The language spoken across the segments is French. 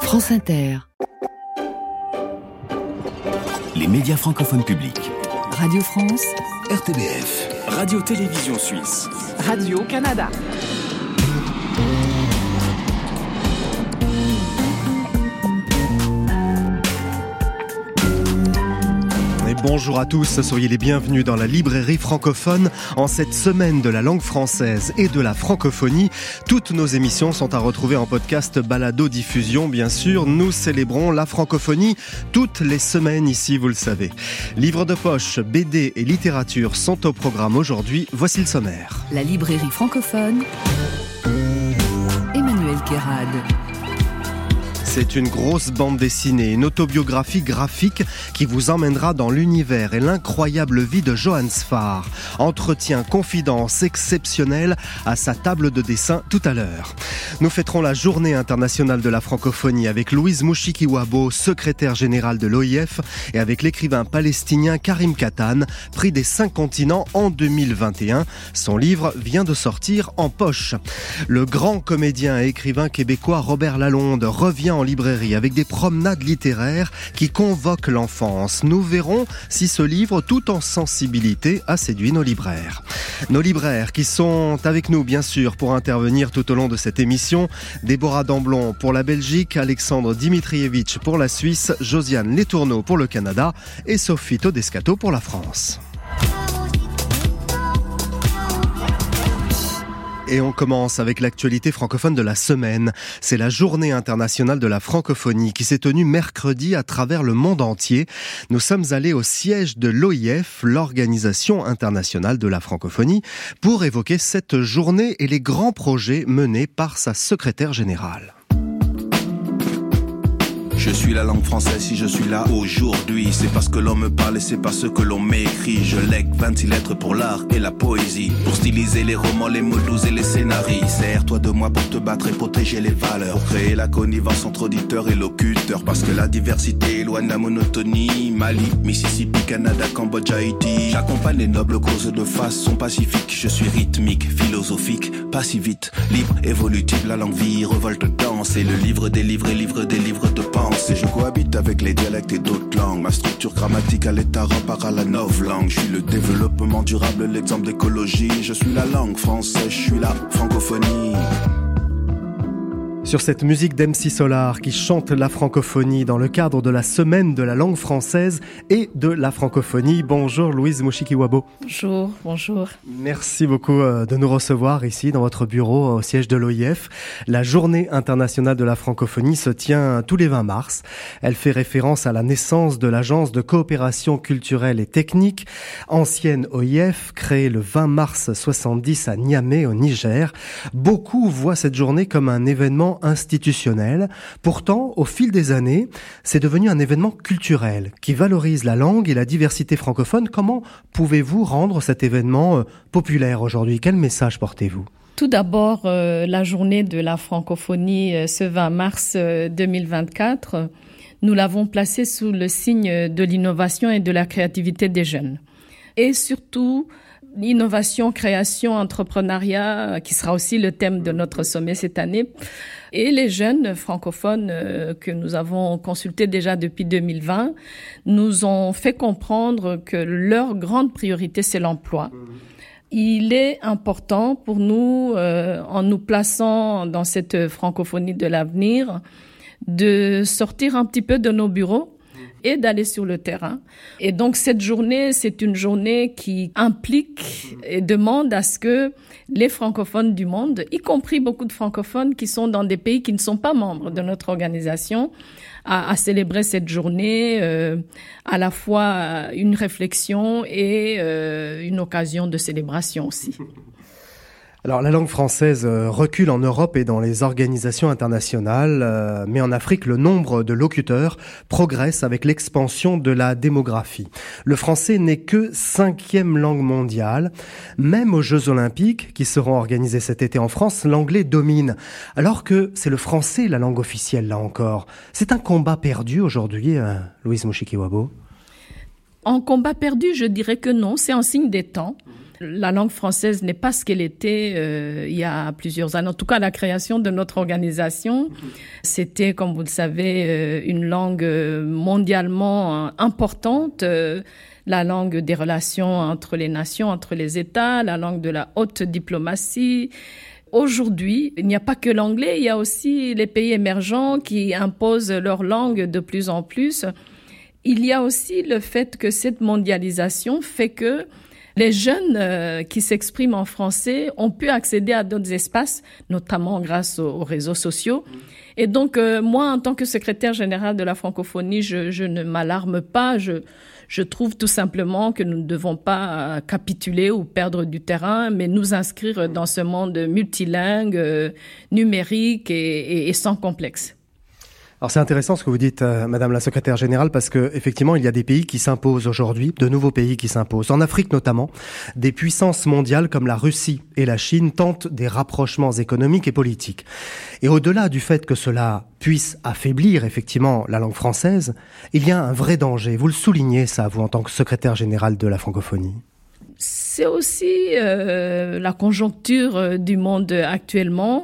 France Inter. Les médias francophones publics. Radio France. RTBF. Radio-Télévision Suisse. Radio-Canada. Bonjour à tous, soyez les bienvenus dans la librairie francophone en cette semaine de la langue française et de la francophonie. Toutes nos émissions sont à retrouver en podcast balado-diffusion, bien sûr. Nous célébrons la francophonie toutes les semaines ici, vous le savez. Livres de poche, BD et littérature sont au programme aujourd'hui. Voici le sommaire. La librairie francophone. Emmanuel Kérad. C'est une grosse bande dessinée, une autobiographie graphique qui vous emmènera dans l'univers et l'incroyable vie de Johannes Farr. Entretien, confidence exceptionnelle à sa table de dessin tout à l'heure. Nous fêterons la Journée internationale de la francophonie avec Louise Mushikiwabo, secrétaire générale de l'OIF, et avec l'écrivain palestinien Karim Katan, prix des 5 continents en 2021. Son livre vient de sortir en poche. Le grand comédien et écrivain québécois Robert Lalonde revient en librairie avec des promenades littéraires qui convoquent l'enfance. Nous verrons si ce livre, tout en sensibilité, a séduit nos libraires. Nos libraires qui sont avec nous, bien sûr, pour intervenir tout au long de cette émission. Déborah Damblon pour la Belgique, Alexandre Dimitrievitch pour la Suisse, Josiane Letourneau pour le Canada et Sophie Todescato pour la France. Et on commence avec l'actualité francophone de la semaine. C'est la Journée internationale de la francophonie qui s'est tenue mercredi à travers le monde entier. Nous sommes allés au siège de l'OIF, l'Organisation internationale de la francophonie, pour évoquer cette journée et les grands projets menés par sa secrétaire générale. Je suis la langue française si je suis là aujourd'hui. C'est parce que l'on me parle et c'est parce que l'on m'écrit. Je lègue 26 lettres pour l'art et la poésie, pour styliser les romans, les mots doux et les scénarios. Sers-toi de moi pour te battre et protéger les valeurs, pour créer la connivence entre auditeurs et locuteurs. Parce que la diversité éloigne la monotonie. Mali, Mississippi, Canada, Cambodge, Haïti. J'accompagne les nobles causes de façon pacifique. Je suis rythmique, philosophique, pas si vite. Libre, évolutive, la langue vie, révolte, danse. Et le livre des livres et livre des livres de pensée. Et je cohabite avec les dialectes et d'autres langues. Ma structure grammaticale est à rempart à la novlangue. Je suis le développement durable, l'exemple d'écologie. Je suis la langue française, je suis la francophonie. Sur cette musique d'MC Solar qui chante la francophonie dans le cadre de la semaine de la langue française et de la francophonie. Bonjour Louise Mushikiwabo. Bonjour. Merci beaucoup de nous recevoir ici dans votre bureau au siège de l'OIF. La Journée internationale de la francophonie se tient tous les 20 mars. Elle fait référence à la naissance de l'Agence de coopération culturelle et technique, ancienne OIF, créée le 20 mars 70 à Niamey au Niger. Beaucoup voient cette journée comme un événement institutionnel. Pourtant, au fil des années, c'est devenu un événement culturel qui valorise la langue et la diversité francophone. Comment pouvez-vous rendre cet événement populaire aujourd'hui ? Quel message portez-vous ? Tout d'abord, la journée de la francophonie ce 20 mars 2024, nous l'avons placée sous le signe de l'innovation et de la créativité des jeunes. Et surtout, l'innovation, création, entrepreneuriat, qui sera aussi le thème de notre sommet cette année. Et les jeunes francophones que nous avons consultés déjà depuis 2020 nous ont fait comprendre que leur grande priorité, c'est l'emploi. Il est important pour nous, en nous plaçant dans cette francophonie de l'avenir, de sortir un petit peu de nos bureaux et d'aller sur le terrain. Et donc cette journée, c'est une journée qui implique et demande à ce que les francophones du monde, y compris beaucoup de francophones qui sont dans des pays qui ne sont pas membres de notre organisation, à célébrer cette journée, à la fois une réflexion et une occasion de célébration aussi. Alors la langue française recule en Europe et dans les organisations internationales, mais en Afrique, le nombre de locuteurs progresse avec l'expansion de la démographie. Le français n'est que 5e langue mondiale. Même aux Jeux Olympiques, qui seront organisés cet été en France, l'anglais domine, alors que c'est le français la langue officielle, là encore. C'est un combat perdu aujourd'hui, Louise Mushikiwabo ? En combat perdu, je dirais que non, c'est un signe des temps. La langue française n'est pas ce qu'elle était il y a plusieurs années. En tout cas, la création de notre organisation, c'était, comme vous le savez, une langue mondialement importante, la langue des relations entre les nations, entre les États, la langue de la haute diplomatie. Aujourd'hui, il n'y a pas que l'anglais, il y a aussi les pays émergents qui imposent leur langue de plus en plus. Il y a aussi le fait que cette mondialisation fait que les jeunes qui s'expriment en français ont pu accéder à d'autres espaces, notamment grâce aux réseaux sociaux. Et donc, moi, en tant que secrétaire générale de la francophonie, je ne m'alarme pas. Je trouve tout simplement que nous ne devons pas capituler ou perdre du terrain, mais nous inscrire dans ce monde multilingue, numérique et sans complexe. Alors c'est intéressant ce que vous dites, Madame la Secrétaire Générale, parce que effectivement il y a des pays qui s'imposent aujourd'hui, de nouveaux pays qui s'imposent. En Afrique notamment, des puissances mondiales comme la Russie et la Chine tentent des rapprochements économiques et politiques. Et au-delà du fait que cela puisse affaiblir effectivement la langue française, il y a un vrai danger. Vous le soulignez ça, vous, en tant que Secrétaire Générale de la francophonie. C'est aussi la conjoncture du monde actuellement.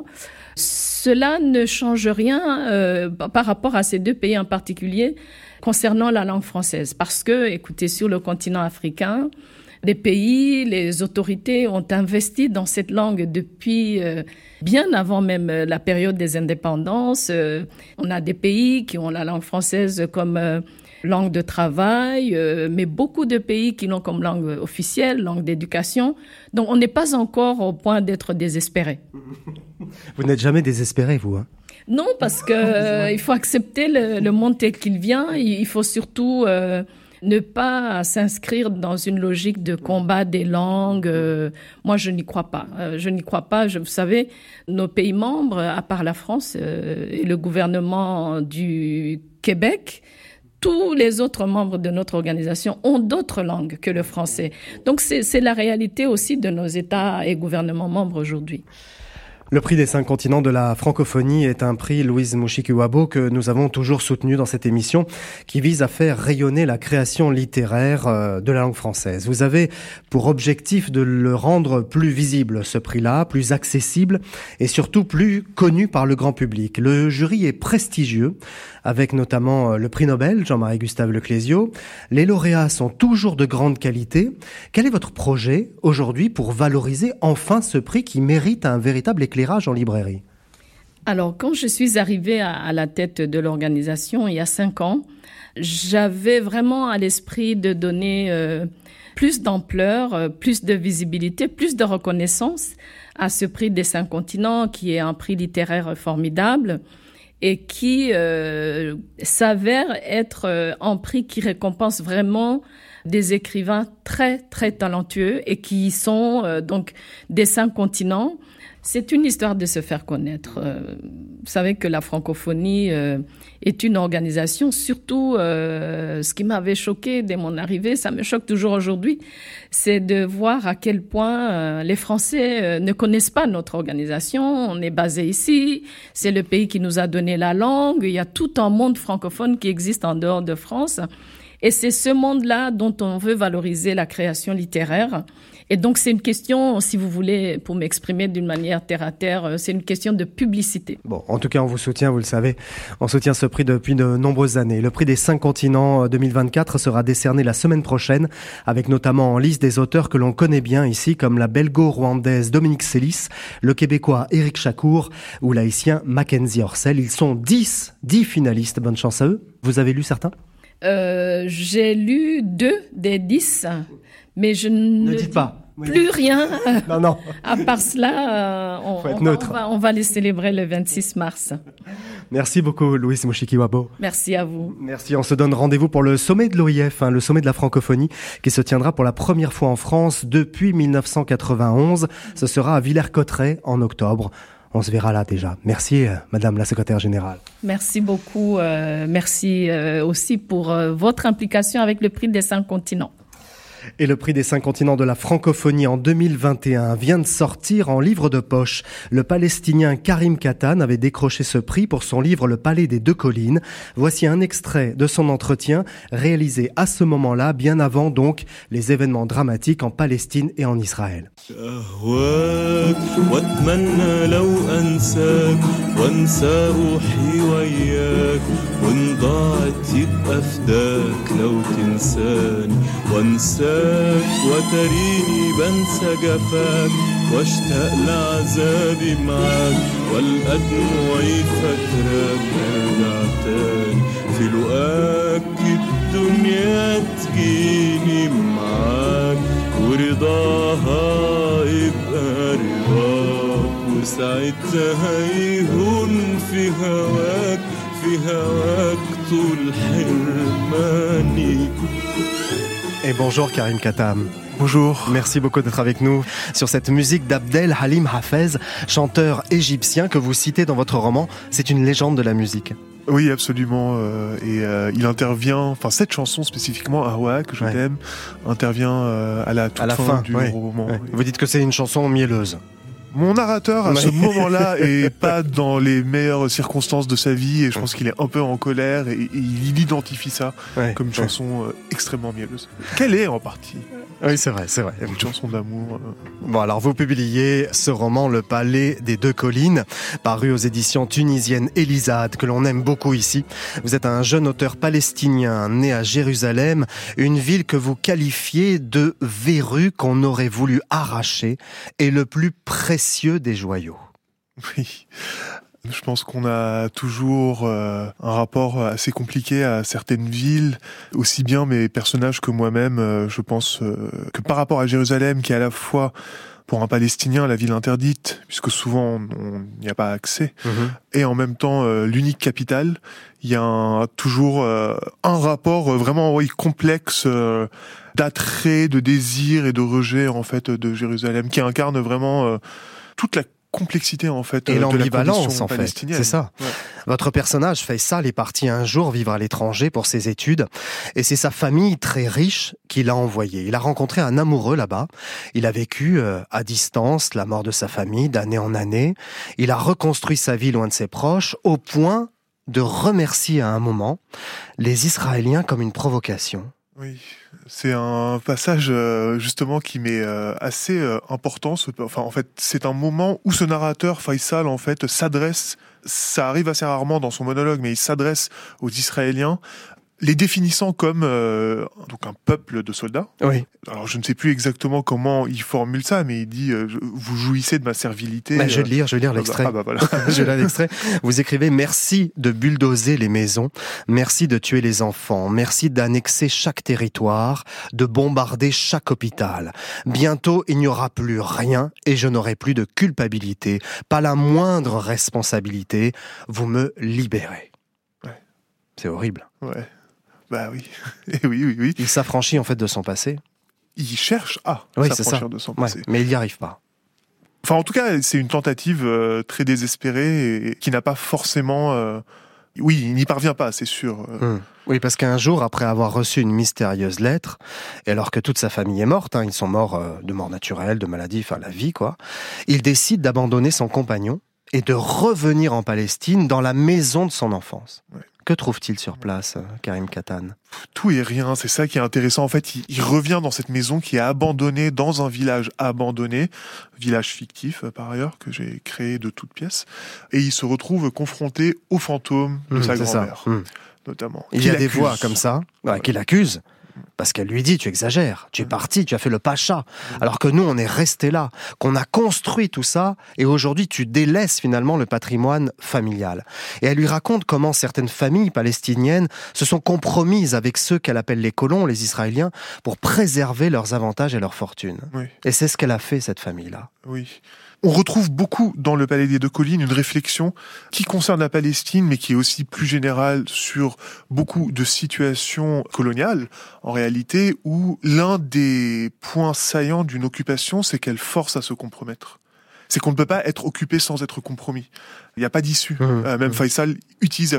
Cela ne change rien par rapport à ces deux pays en particulier concernant la langue française. Parce que, écoutez, sur le continent africain, les pays, les autorités ont investi dans cette langue depuis bien avant même la période des indépendances. On a des pays qui ont la langue française comme langue de travail, mais beaucoup de pays qui l'ont comme langue officielle, langue d'éducation. Donc, on n'est pas encore au point d'être désespéré. Vous n'êtes jamais désespéré, vous, hein? Non, parce que il faut accepter le monde tel qu'il vient. Il faut surtout ne pas s'inscrire dans une logique de combat des langues. Moi, je n'y crois pas. Je n'y crois pas. Vous savez, nos pays membres, à part la France et le gouvernement du Québec, tous les autres membres de notre organisation ont d'autres langues que le français. Donc, c'est la réalité aussi de nos États et gouvernements membres aujourd'hui. Le prix des 5 continents de la francophonie est un prix Louise Mushikiwabo que nous avons toujours soutenu dans cette émission qui vise à faire rayonner la création littéraire de la langue française. Vous avez pour objectif de le rendre plus visible, ce prix-là, plus accessible et surtout plus connu par le grand public. Le jury est prestigieux avec notamment le prix Nobel, Jean-Marie Gustave Leclésio. Les lauréats sont toujours de grande qualité. Quel est votre projet aujourd'hui pour valoriser enfin ce prix qui mérite un véritable éclairage en librairie? Alors, quand je suis arrivée à la tête de l'organisation il y a 5 ans, j'avais vraiment à l'esprit de donner plus d'ampleur, plus de visibilité, plus de reconnaissance à ce prix des 5 continents qui est un prix littéraire formidable et qui s'avère être un prix qui récompense vraiment des écrivains très, très talentueux et qui sont donc des 5 continents. C'est une histoire de se faire connaître. Vous savez que la francophonie est une organisation, surtout ce qui m'avait choqué dès mon arrivée, ça me choque toujours aujourd'hui, c'est de voir à quel point les Français ne connaissent pas notre organisation. On est basé ici, c'est le pays qui nous a donné la langue, il y a tout un monde francophone qui existe en dehors de France. Et c'est ce monde-là dont on veut valoriser la création littéraire. Et donc, c'est une question, si vous voulez, pour m'exprimer d'une manière terre-à-terre, c'est une question de publicité. Bon, en tout cas, on vous soutient, vous le savez. On soutient ce prix depuis de nombreuses années. Le prix des 5 continents 2024 sera décerné la semaine prochaine, avec notamment en liste des auteurs que l'on connaît bien ici, comme la belgo-rwandaise Dominique Sélis, le québécois Éric Chacour ou l'haïtien Mackenzie Orsel. Ils sont 10 finalistes. Bonne chance à eux. Vous avez lu certains? J'ai lu 2 des 10, mais je ne dites pas. Plus rien. Non. À part cela, on va les célébrer le 26 mars. Merci beaucoup, Louise Mushikiwabo. Merci à vous. Merci. On se donne rendez-vous pour le sommet de l'OIF, le sommet de la francophonie, qui se tiendra pour la première fois en France depuis 1991. Ce sera à Villers-Cotterêts en octobre. On se verra là déjà. Merci, Madame la Secrétaire Générale. Merci beaucoup. Merci aussi pour votre implication avec le prix des 5 continents. Et le prix des 5 continents de la francophonie en 2021 vient de sortir en livre de poche. Le Palestinien Karim Katan avait décroché ce prix pour son livre Le Palais des Deux Collines. Voici un extrait de son entretien réalisé à ce moment-là, bien avant donc les événements dramatiques en Palestine et en Israël. وتريني بنسى جفاك واشتاق لعذابي معاك والأدمع فاكراك ارجع تاني في لقاك الدنيا تجيني معاك ورضاها يبقى رضاك وساعتها يهون في هواك طول حرماني. Et bonjour Karim Katan. Bonjour. Merci beaucoup d'être avec nous sur cette musique d'Abdel Halim Hafez, chanteur égyptien que vous citez dans votre roman. C'est une légende de la musique. Oui, absolument. Il intervient, enfin cette chanson spécifiquement, Ahwa, que je t'aime, intervient à la toute fin du roman. Ouais. Vous dites que c'est une chanson mielleuse. Mon narrateur, à ce moment-là, est pas dans les meilleures circonstances de sa vie et je pense qu'il est un peu en colère et il identifie ça comme une chanson extrêmement mielleuse. Qu'elle est en partie. Oui, c'est vrai. Une chanson d'amour. Bon, alors vous publiez ce roman Le Palais des Deux Collines, paru aux éditions tunisiennes Elisade, que l'on aime beaucoup ici. Vous êtes un jeune auteur palestinien né à Jérusalem, une ville que vous qualifiez de verrue qu'on aurait voulu arracher et le plus précieux des joyaux. Oui. Je pense qu'on a toujours un rapport assez compliqué à certaines villes, aussi bien mes personnages que moi-même. Je pense que par rapport à Jérusalem, qui est à la fois pour un Palestinien la ville interdite, puisque souvent on n'y a pas accès, et en même temps l'unique capitale, il y a toujours un rapport vraiment complexe d'attrait, de désir et de rejet en fait de Jérusalem, qui incarne vraiment toute la complexité en fait et de l'ambivalence en fait, c'est ça. Ouais. Votre personnage Faisal est parti un jour vivre à l'étranger pour ses études et c'est sa famille très riche qui l'a envoyé. Il a rencontré un amoureux là-bas. Il a vécu à distance la mort de sa famille d'année en année. Il a reconstruit sa vie loin de ses proches au point de remercier à un moment les Israéliens comme une provocation. Oui, c'est un passage justement qui m'est assez important. Enfin, en fait, c'est un moment où ce narrateur Faisal en fait s'adresse. Ça arrive assez rarement dans son monologue, mais il s'adresse aux Israéliens, les définissant comme donc un peuple de soldats. Oui. Alors je ne sais plus exactement comment il formule ça, mais il dit vous jouissez de ma servilité. Je vais lire l'extrait. Voilà. Je vais lire l'extrait. Vous écrivez: merci de bulldozer les maisons, merci de tuer les enfants, merci d'annexer chaque territoire, de bombarder chaque hôpital. Bientôt il n'y aura plus rien et je n'aurai plus de culpabilité, pas la moindre responsabilité. Vous me libérez. Ouais. C'est horrible. Ouais. Bah oui. Et oui. Il s'affranchit en fait de son passé. Il cherche à s'affranchir de son passé. Mais il n'y arrive pas. Enfin, en tout cas, c'est une tentative très désespérée et qui n'a pas forcément... Oui, il n'y parvient pas, c'est sûr. Oui, parce qu'un jour, après avoir reçu une mystérieuse lettre, et alors que toute sa famille est morte, ils sont morts de mort naturelle, de maladie, enfin la vie, quoi, il décide d'abandonner son compagnon et de revenir en Palestine, dans la maison de son enfance. Ouais. Que trouve-t-il sur place, Karim Katan ? Tout et rien, c'est ça qui est intéressant. En fait, il revient dans cette maison qui est abandonnée, dans un village abandonné, village fictif par ailleurs, que j'ai créé de toutes pièces, et il se retrouve confronté aux fantômes de sa grand-mère, notamment. Il y a des voix comme ça, qui l'accusent. Parce qu'elle lui dit, tu exagères, tu es parti, tu as fait le pacha. Alors que nous, on est restés là, qu'on a construit tout ça, et aujourd'hui, tu délaisses finalement le patrimoine familial. Et elle lui raconte comment certaines familles palestiniennes se sont compromises avec ceux qu'elle appelle les colons, les Israéliens, pour préserver leurs avantages et leurs fortunes. Oui. Et c'est ce qu'elle a fait, cette famille-là. Oui. On retrouve beaucoup dans le Palais des Deux Collines une réflexion qui concerne la Palestine, mais qui est aussi plus générale sur beaucoup de situations coloniales, en réalité, où l'un des points saillants d'une occupation, c'est qu'elle force à se compromettre. C'est qu'on ne peut pas être occupé sans être compromis. Il n'y a pas d'issue. Même Faisal utilise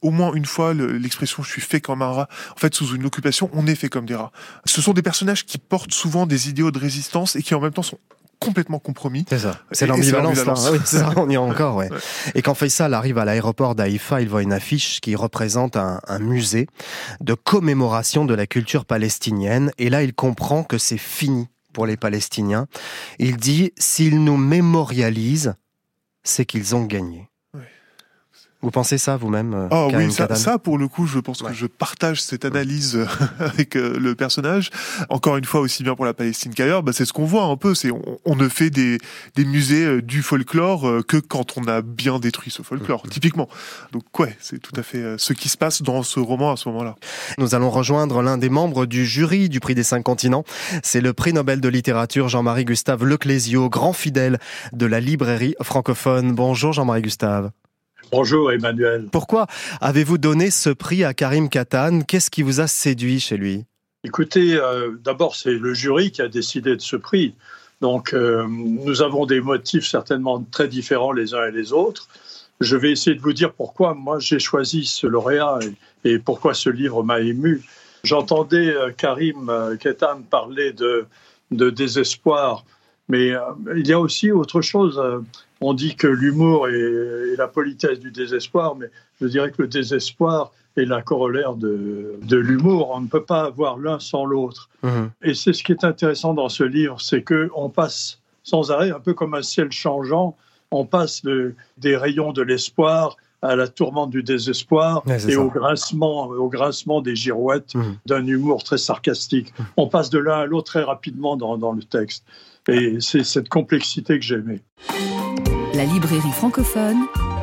au moins une fois l'expression « je suis fait comme un rat ». En fait, sous une occupation, on est fait comme des rats. Ce sont des personnages qui portent souvent des idéaux de résistance et qui en même temps sont complètement compromis. C'est ça. C'est l'ambivalence. Là. Ah oui, c'est ça, on y est encore. Ouais. Ouais. Et quand Faisal arrive à l'aéroport d'Haïfa, il voit une affiche qui représente un musée de commémoration de la culture palestinienne. Et là, il comprend que c'est fini pour les Palestiniens. Il dit, s'ils nous mémorialisent, c'est qu'ils ont gagné. Vous pensez ça vous-même, Karim Katan ? Ça, pour le coup, je pense que je partage cette analyse avec le personnage. Encore une fois, aussi bien pour la Palestine qu'ailleurs, c'est ce qu'on voit un peu. On ne fait des musées du folklore que quand on a bien détruit ce folklore, typiquement. Donc c'est tout à fait ce qui se passe dans ce roman à ce moment-là. Nous allons rejoindre l'un des membres du jury du Prix des 5 continents. C'est le prix Nobel de littérature Jean-Marie Gustave Leclésio, grand fidèle de la librairie francophone. Bonjour Jean-Marie Gustave. Bonjour Emmanuel. Pourquoi avez-vous donné ce prix à Karim Katan ? Qu'est-ce qui vous a séduit chez lui ? Écoutez, d'abord c'est le jury qui a décidé de ce prix. Donc nous avons des motifs certainement très différents les uns et les autres. Je vais essayer de vous dire pourquoi moi j'ai choisi ce lauréat et pourquoi ce livre m'a ému. J'entendais Karim Katan parler de désespoir, mais il y a aussi autre chose. On dit que l'humour est la politesse du désespoir, mais je dirais que le désespoir est la corollaire de l'humour. On ne peut pas avoir l'un sans l'autre. Mmh. Et c'est ce qui est intéressant dans ce livre, c'est qu'on passe sans arrêt, un peu comme un ciel changeant, on passe des rayons de l'espoir à la tourmente du désespoir et au grincement des girouettes d'un humour très sarcastique. On passe de l'un à l'autre très rapidement dans le texte. Et c'est cette complexité que j'aimais. La librairie francophone,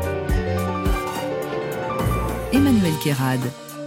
Emmanuel Kérad.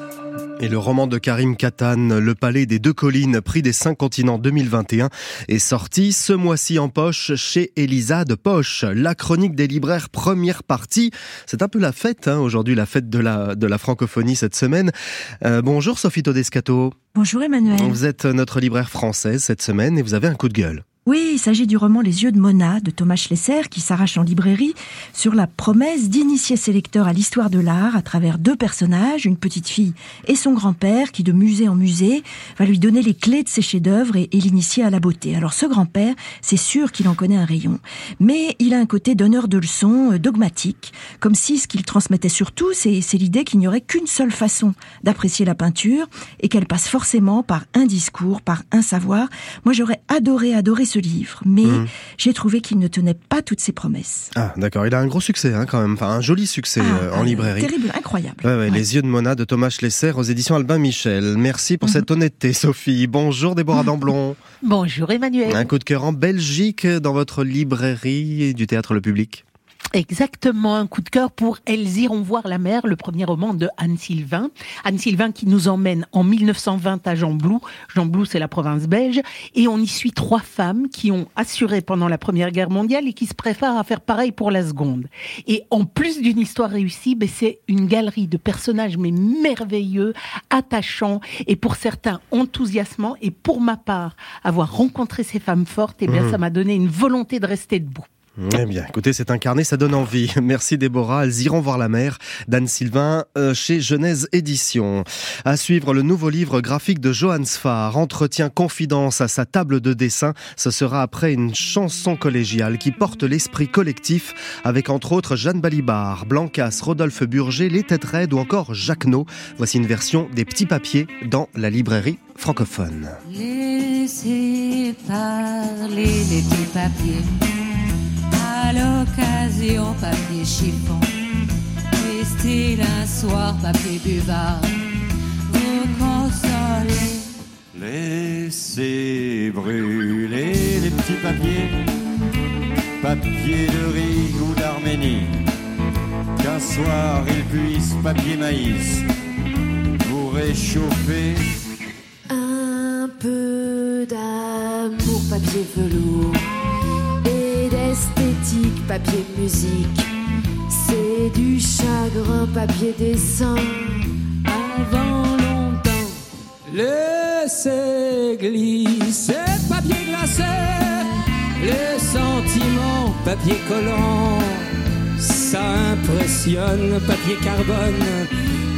Et le roman de Karim Katan, Le Palais des Deux Collines, prix des 5 continents 2021, est sorti ce mois-ci en poche chez Elisa de Poche. La chronique des libraires, première partie. C'est un peu la fête, aujourd'hui, la fête de la francophonie cette semaine. Bonjour Sophie Todescato. Bonjour Emmanuel. Vous êtes notre libraire française cette semaine et vous avez un coup de gueule. Oui, il s'agit du roman Les yeux de Mona de Thomas Schlesser qui s'arrache en librairie sur la promesse d'initier ses lecteurs à l'histoire de l'art à travers deux personnages, une petite fille et son grand-père qui de musée en musée va lui donner les clés de ses chefs-d'œuvre et l'initier à la beauté. Alors ce grand-père, c'est sûr qu'il en connaît un rayon, mais il a un côté donneur de leçons dogmatique, comme si ce qu'il transmettait surtout, c'est l'idée qu'il n'y aurait qu'une seule façon d'apprécier la peinture et qu'elle passe forcément par un discours, par un savoir. Moi j'aurais adoré ce livre, mais j'ai trouvé qu'il ne tenait pas toutes ses promesses. Ah, d'accord. Il a un gros succès, quand même. Enfin, un joli succès en librairie. Terrible, incroyable. Ouais. Les yeux de Mona de Thomas Schlesser aux éditions Albin Michel. Merci pour cette honnêteté, Sophie. Bonjour, Déborah Damblon. Bonjour, Emmanuel. Un coup de cœur en Belgique dans votre librairie du Théâtre Le Public. Exactement, un coup de cœur pour Elles iront voir la mer, le premier roman de Anne Sylvain. Anne Sylvain qui nous emmène en 1920 à Gembloux. Gembloux, c'est la province belge. Et on y suit 3 femmes qui ont assuré pendant la Première Guerre mondiale et qui se préparent à faire pareil pour la seconde. Et en plus d'une histoire réussie, c'est une galerie de personnages mais merveilleux, attachants et pour certains enthousiasmants. Et pour ma part, avoir rencontré ces femmes fortes, ça m'a donné une volonté de rester debout. Eh bien, écoutez, c'est incarné, ça donne envie. Merci Déborah. Elles iront voir la mer d'Anne Sylvain chez Genèse Éditions. À suivre le nouveau livre graphique de Johann Sfar, Entretien confidence à sa table de dessin. Ce sera après une chanson collégiale qui porte l'esprit collectif avec entre autres Jeanne Balibar, Blancas, Rodolphe Burger, Les Têtes Raides ou encore Jacques No. Voici une version des petits papiers dans la librairie francophone. Laissez parler les petits papiers. À l'occasion, papier chiffon, restez un soir, papier buvard, vous consolez. Laissez brûler les petits papiers, papier de riz ou d'Arménie, qu'un soir ils puissent, papier maïs, vous réchauffer. Un peu d'amour, papier velours, esthétique, papier musique, c'est du chagrin, papier dessin, avant longtemps. Laissez glisser, papier glacé, les sentiments, papier collant, ça impressionne, papier carbone,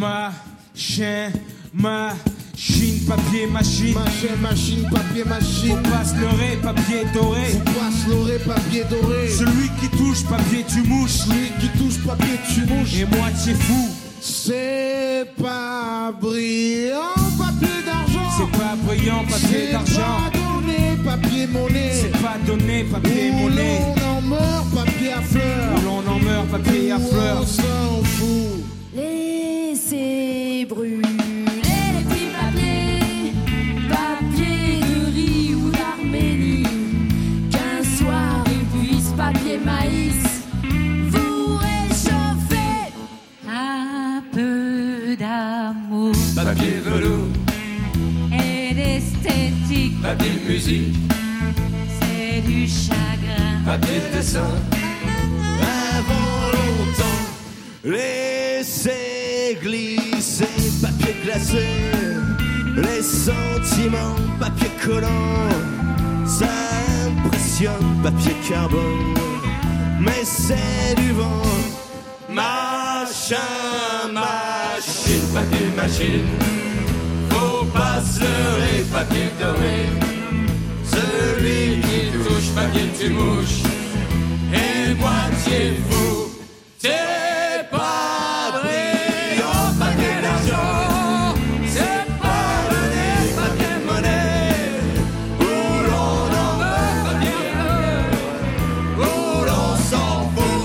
Machine, papier, machine. Machine, papier, machine. Faut pas se leurrer, papier doré. Faut pas se leurrer, papier doré. Celui qui touche, papier, tu mouches. Celui qui touche, papier, tu mouches. Et moitié fou. C'est pas brillant, papier d'argent. C'est pas brillant, papier d'argent. C'est pas donné, papier monnaie. C'est pas donné, papier monnaie. Où l'on en meurt, papier à fleurs. Où l'on en meurt, papier à fleurs. On s'en fout. Laissez brûler les petits papiers, papier de riz ou d'Arménie. Qu'un soir ils puissent, papier maïs, vous réchauffer. Un peu d'amour, papier velours et d'esthétique, papier de musique, c'est du chagrin, papier de dessin. Avant longtemps, laissez glisser, papier glacé, les sentiments, papier collant, ça impressionne, papier carbone, mais c'est du vent. Machin, machine, papier machine, faut pas se leurrer, papier doré, celui qui touche, papier tu mouches, et moitié fou, c'est pas brillant, papier d'argent, c'est pas donné, papier monnaie, où l'on en veut, papier où l'on s'en fout.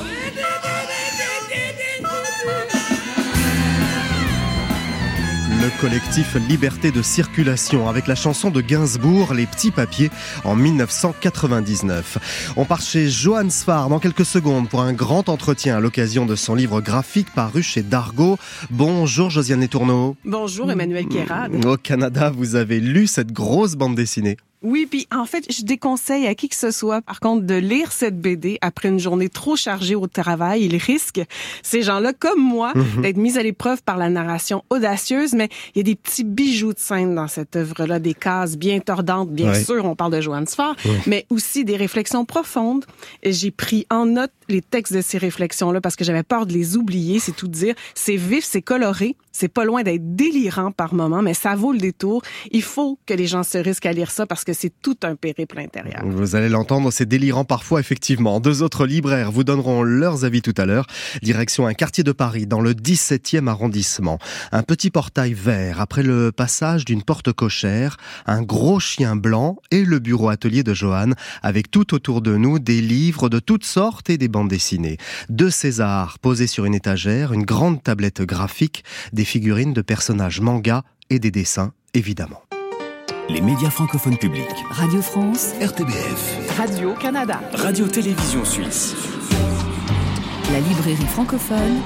Le collectif Liberté de circulation avec la chanson de Gainsbourg, Les petits papiers, en 1999. On part chez Johan Sfar dans quelques secondes pour un grand entretien à l'occasion de son livre graphique paru chez Dargaud. Bonjour Josiane Letourneau. Bonjour Emmanuel Guérard. Au Canada, vous avez lu cette grosse bande dessinée. Oui, puis en fait, je déconseille à qui que ce soit, par contre, de lire cette BD après une journée trop chargée au travail. Ils risquent, ces gens-là, comme moi, d'être mis à l'épreuve par la narration audacieuse, mais il y a des petits bijoux de scène dans cette œuvre-là, des cases bien tordantes, bien sûr, on parle de Johan Sfar, mais aussi des réflexions profondes. Et j'ai pris en note les textes de ces réflexions-là parce que j'avais peur de les oublier, c'est tout dire. C'est vif, c'est coloré, c'est pas loin d'être délirant par moments, mais ça vaut le détour. Il faut que les gens se risquent à lire ça parce que c'est tout un périple intérieur. Vous allez l'entendre, c'est délirant parfois, effectivement. Deux autres libraires vous donneront leurs avis tout à l'heure. Direction un quartier de Paris, dans le 17e arrondissement. Un petit portail vert, après le passage d'une porte cochère, un gros chien blanc et le bureau atelier de Johan, avec tout autour de nous des livres de toutes sortes et des bandes dessinées. Deux Césars posés sur une étagère, une grande tablette graphique, des figurines de personnages manga et des dessins, évidemment. Les médias francophones publics. Radio France, RTBF. Radio-Canada. Radio-Télévision Suisse. la librairie francophone.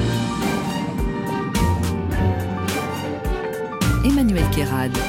Emmanuel Guérard.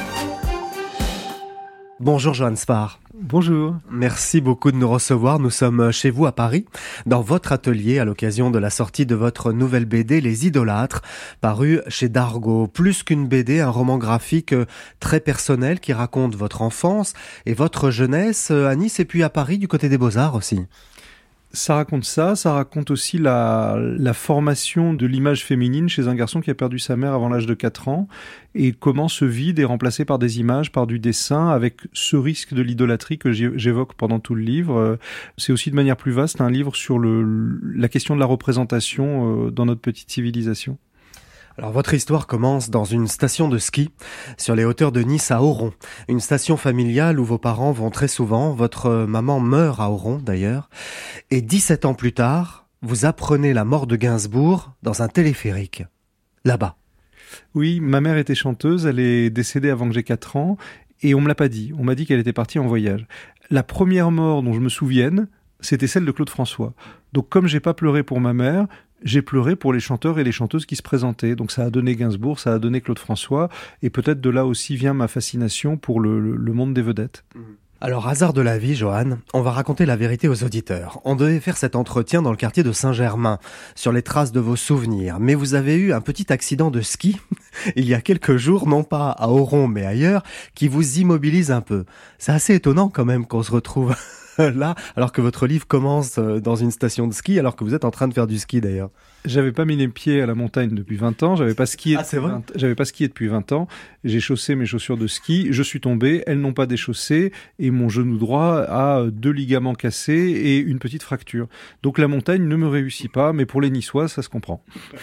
Bonjour Johan Sfar. Bonjour. Merci beaucoup de nous recevoir. Nous sommes chez vous à Paris, dans votre atelier, à l'occasion de la sortie de votre nouvelle BD, Les Idolâtres, parue chez Dargaud. Plus qu'une BD, un roman graphique très personnel qui raconte votre enfance et votre jeunesse à Nice et puis à Paris, du côté des Beaux-Arts aussi. Ça raconte aussi la formation de l'image féminine chez un garçon qui a perdu sa mère avant l'âge de 4 ans et comment ce vide est remplacé par des images, par du dessin, avec ce risque de l'idolâtrie que j'évoque pendant tout le livre. C'est aussi de manière plus vaste un livre sur la question de la représentation dans notre petite civilisation. Alors votre histoire commence dans une station de ski sur les hauteurs de Nice à Oron, une station familiale où vos parents vont très souvent, votre maman meurt à Oron d'ailleurs, et 17 ans plus tard, vous apprenez la mort de Gainsbourg dans un téléphérique, là-bas. Oui, ma mère était chanteuse, elle est décédée avant que j'aie 4 ans, et on me l'a pas dit, on m'a dit qu'elle était partie en voyage. La première mort dont je me souvienne, c'était celle de Claude François. Donc comme j'ai pas pleuré pour ma mère, j'ai pleuré pour les chanteurs et les chanteuses qui se présentaient. Donc ça a donné Gainsbourg, ça a donné Claude François, et peut-être de là aussi vient ma fascination pour le monde des vedettes. Alors, hasard de la vie, Johan, on va raconter la vérité aux auditeurs. On devait faire cet entretien dans le quartier de Saint-Germain, sur les traces de vos souvenirs. Mais vous avez eu un petit accident de ski, il y a quelques jours, non pas à Oron, mais ailleurs, qui vous immobilise un peu. C'est assez étonnant quand même qu'on se retrouve là, alors que votre livre commence dans une station de ski, alors que vous êtes en train de faire du ski d'ailleurs. J'avais pas mis les pieds à la montagne depuis 20 ans, j'avais pas skié depuis 20 ans, j'ai chaussé mes chaussures de ski, je suis tombé, elles n'ont pas déchaussé et mon genou droit a 2 ligaments cassés et une petite fracture. Donc la montagne ne me réussit pas, mais pour les Niçois, ça se comprend.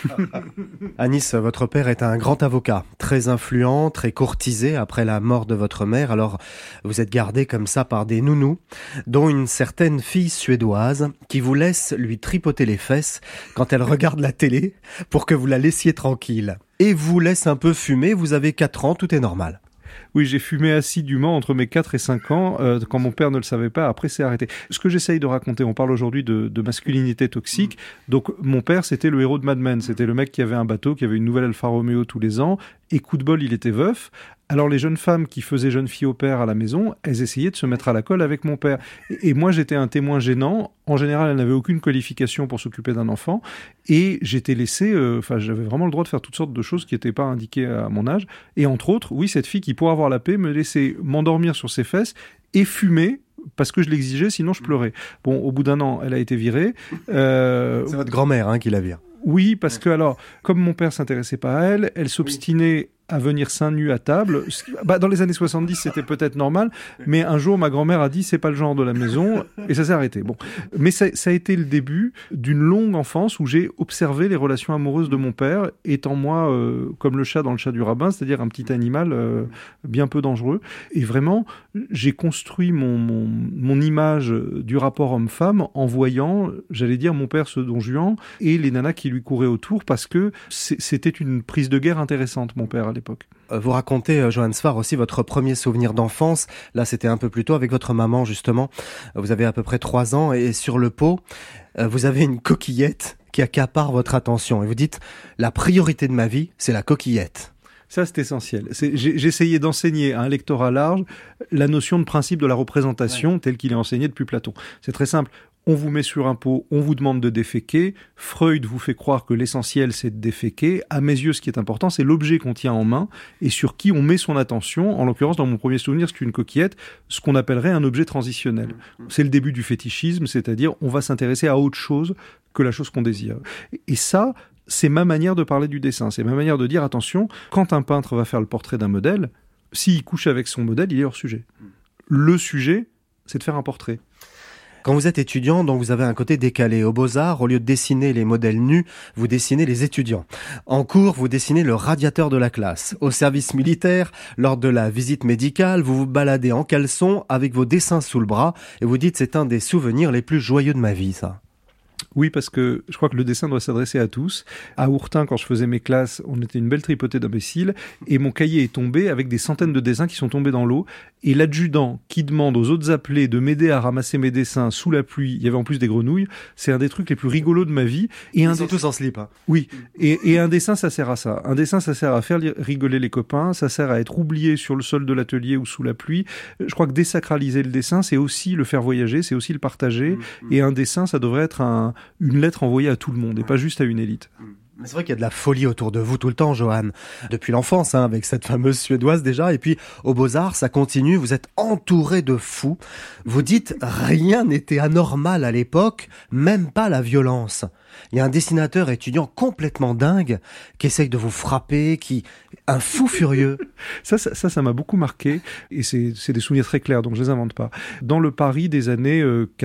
À Nice, votre père est un grand avocat, très influent, très courtisé après la mort de votre mère, alors vous êtes gardé comme ça par des nounous, dont une certaine fille suédoise qui vous laisse lui tripoter les fesses quand elle regarde la télé pour que vous la laissiez tranquille. Et vous laisse un peu fumer, vous avez 4 ans, tout est normal. Oui, j'ai fumé assidûment entre mes 4 et 5 ans, quand mon père ne le savait pas, après c'est arrêté. Ce que j'essaye de raconter, on parle aujourd'hui de masculinité toxique, donc mon père c'était le héros de Mad Men, c'était le mec qui avait un bateau, qui avait une nouvelle Alfa Romeo tous les ans, et coup de bol, il était veuf. Alors les jeunes femmes qui faisaient jeune fille au père à la maison, elles essayaient de se mettre à la colle avec mon père. Et moi j'étais un témoin gênant, en général elles n'avaient aucune qualification pour s'occuper d'un enfant, et j'étais laissé, j'avais vraiment le droit de faire toutes sortes de choses qui n'étaient pas indiquées à mon âge, et entre autres, oui, cette fille qui, pour avoir la paix, me laissait m'endormir sur ses fesses et fumer, parce que je l'exigeais, sinon je pleurais. Bon, au bout d'1 an, elle a été virée. C'est votre grand-mère qui la vire. Oui, parce que alors, comme mon père s'intéressait pas à elle, elle s'obstinait à venir seins nus à table. Dans les années 70, c'était peut-être normal, mais un jour, ma grand-mère a dit c'est pas le genre de la maison, et ça s'est arrêté. Bon, mais ça a été le début d'une longue enfance où j'ai observé les relations amoureuses de mon père, étant moi comme le chat dans le chat du rabbin, c'est-à-dire un petit animal bien peu dangereux. Et vraiment, j'ai construit mon image du rapport homme-femme en voyant, j'allais dire, mon père se Don Juan et les nanas qui lui couraient autour, parce que c'était une prise de guerre intéressante, mon père, à l'époque. Vous racontez, Johann Sfar, aussi votre premier souvenir d'enfance. Là, c'était un peu plus tôt avec votre maman, justement. Vous avez à peu près 3 ans et sur le pot, vous avez une coquillette qui accapare votre attention. Et vous dites, la priorité de ma vie, c'est la coquillette. Ça, c'est essentiel. J'essayais d'enseigner à un lectorat large la notion de principe de la représentation tel qu'il est enseigné depuis Platon. C'est très simple. On vous met sur un pot, on vous demande de déféquer. Freud vous fait croire que l'essentiel, c'est de déféquer. À mes yeux, ce qui est important, c'est l'objet qu'on tient en main et sur qui on met son attention. En l'occurrence, dans mon premier souvenir, c'est une coquillette, ce qu'on appellerait un objet transitionnel. C'est le début du fétichisme, c'est-à-dire on va s'intéresser à autre chose que la chose qu'on désire. Et ça, c'est ma manière de parler du dessin. C'est ma manière de dire, attention, quand un peintre va faire le portrait d'un modèle, s'il couche avec son modèle, il est hors sujet. Le sujet, c'est de faire un portrait. Quand vous êtes étudiant, donc vous avez un côté décalé. Aux Beaux-Arts, au lieu de dessiner les modèles nus, vous dessinez les étudiants. En cours, vous dessinez le radiateur de la classe. Au service militaire, lors de la visite médicale, vous vous baladez en caleçon avec vos dessins sous le bras et vous dites c'est un des souvenirs les plus joyeux de ma vie, ça. Oui, parce que je crois que le dessin doit s'adresser à tous. À Ourtin, quand je faisais mes classes, on était une belle tripotée d'imbéciles et mon cahier est tombé avec des centaines de dessins qui sont tombés dans l'eau. Et l'adjudant qui demande aux autres appelés de m'aider à ramasser mes dessins sous la pluie, il y avait en plus des grenouilles, c'est un des trucs les plus rigolos de ma vie. Et ils sont tous en slip. Hein. Oui, et un dessin, ça sert à ça. Un dessin, ça sert à faire rigoler les copains, ça sert à être oublié sur le sol de l'atelier ou sous la pluie. Je crois que désacraliser le dessin, c'est aussi le faire voyager, c'est aussi le partager. Et un dessin, ça devrait être une lettre envoyée à tout le monde et pas juste à une élite. Mais c'est vrai qu'il y a de la folie autour de vous tout le temps, Johann. Depuis l'enfance, avec cette fameuse Suédoise déjà. Et puis, aux Beaux-Arts, ça continue. Vous êtes entouré de fous. Vous dites, rien n'était anormal à l'époque, même pas la violence. Il y a un dessinateur étudiant complètement dingue qui essaye de vous frapper, un fou furieux. Ça m'a beaucoup marqué et c'est des souvenirs très clairs, donc je les invente pas. Dans le Paris des années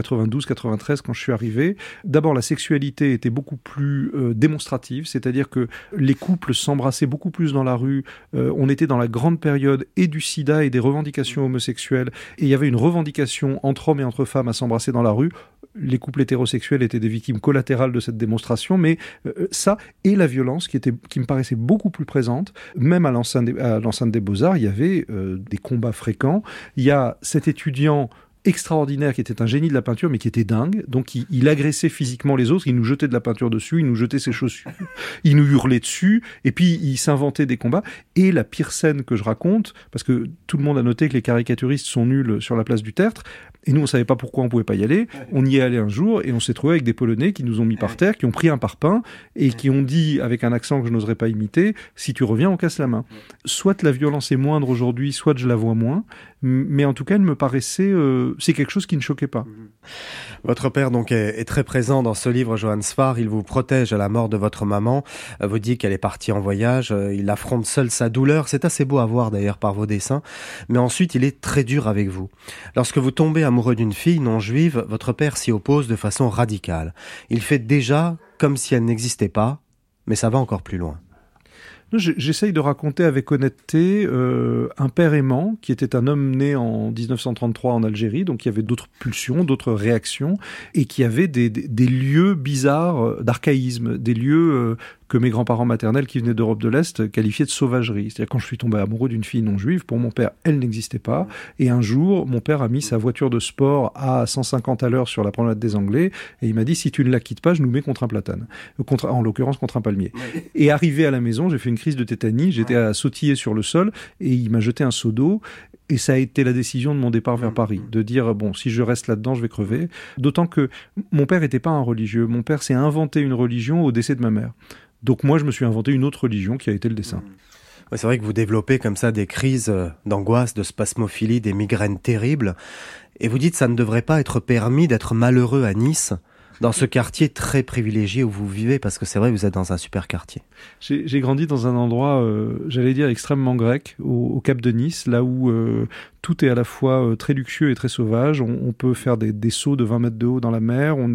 92-93, quand je suis arrivé, d'abord la sexualité était beaucoup plus démonstrative, c'est-à-dire que les couples s'embrassaient beaucoup plus dans la rue. On était dans la grande période et du sida et des revendications homosexuelles et il y avait une revendication entre hommes et entre femmes à s'embrasser dans la rue. Les couples hétérosexuels étaient des victimes collatérales de cette démonstration, mais ça et la violence qui me paraissait beaucoup plus présente, même à l'enceinte des Beaux-Arts, il y avait des combats fréquents. Il y a cet étudiant extraordinaire qui était un génie de la peinture mais qui était dingue, donc il agressait physiquement les autres, il nous jetait de la peinture dessus, il nous jetait ses chaussures, il nous hurlait dessus et puis il s'inventait des combats. Et la pire scène que je raconte, parce que tout le monde a noté que les caricaturistes sont nuls sur la place du Tertre et nous on savait pas pourquoi on pouvait pas y aller, on y est allé un jour et on s'est trouvé avec des Polonais qui nous ont mis par terre, qui ont pris un parpaing et qui ont dit avec un accent que je n'oserais pas imiter, si tu reviens on casse la main. Soit la violence est moindre aujourd'hui, soit je la vois moins, mais en tout cas elle me paraissait c'est quelque chose qui ne choquait pas. Votre père donc est très présent dans ce livre, Johann Sfar. Il vous protège à la mort de votre maman, vous dit qu'elle est partie en voyage, il affronte seul sa douleur. C'est assez beau à voir d'ailleurs par vos dessins, mais ensuite il est très dur avec vous. Lorsque vous tombez amoureux d'une fille non juive, votre père s'y oppose de façon radicale. Il fait déjà comme si elle n'existait pas, mais ça va encore plus loin. J'essaye de raconter avec honnêteté un père aimant qui était un homme né en 1933 en Algérie, donc il y avait d'autres pulsions, d'autres réactions, et qui avait des lieux bizarres d'archaïsme, des lieux que mes grands-parents maternels qui venaient d'Europe de l'Est qualifiaient de sauvagerie. C'est-à-dire quand je suis tombé amoureux d'une fille non juive, pour mon père, elle n'existait pas. Et un jour, mon père a mis sa voiture de sport à 150 à l'heure sur la promenade des Anglais et il m'a dit, si tu ne la quittes pas, je nous mets contre un platane. En l'occurrence, contre un palmier. Et arrivé à la maison, j'ai fait une crise de tétanie, j'étais à sautiller sur le sol et il m'a jeté un seau d'eau. Et ça a été la décision de mon départ vers Paris, de dire, bon, si je reste là-dedans, je vais crever. D'autant que mon père n'était pas un religieux. Mon père s'est inventé une religion au décès de ma mère. Donc moi, je me suis inventé une autre religion qui a été le dessin. Ouais, c'est vrai que vous développez comme ça des crises d'angoisse, de spasmophilie, des migraines terribles. Et vous dites, ça ne devrait pas être permis d'être malheureux à Nice, dans ce quartier très privilégié où vous vivez, parce que c'est vrai, vous êtes dans un super quartier. J'ai grandi dans un endroit, j'allais dire, extrêmement grec, au Cap de Nice, là où tout est à la fois très luxueux et très sauvage. On peut faire des sauts de 20 mètres de haut dans la mer, on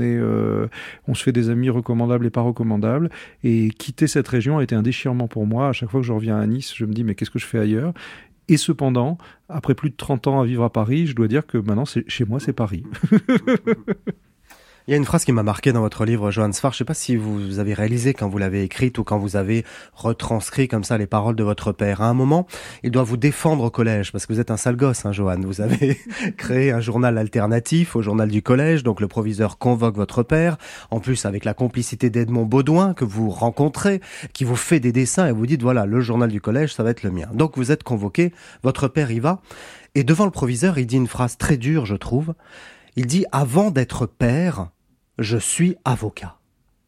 se fait des amis recommandables et pas recommandables. Et quitter cette région a été un déchirement pour moi. À chaque fois que je reviens à Nice, je me dis, mais qu'est-ce que je fais ailleurs ? Et cependant, après plus de 30 ans à vivre à Paris, je dois dire que maintenant, chez moi, c'est Paris. Il y a une phrase qui m'a marqué dans votre livre, Johann Sfar. Je ne sais pas si vous avez réalisé quand vous l'avez écrite ou quand vous avez retranscrit comme ça les paroles de votre père. À un moment, il doit vous défendre au collège parce que vous êtes un sale gosse, hein, Johann. Vous avez créé un journal alternatif au journal du collège. Donc le proviseur convoque votre père. En plus, avec la complicité d'Edmond Baudouin que vous rencontrez, qui vous fait des dessins et vous dites, voilà, le journal du collège, ça va être le mien. Donc vous êtes convoqué. Votre père y va. Et devant le proviseur, il dit une phrase très dure, je trouve. Il dit, avant d'être père, je suis avocat.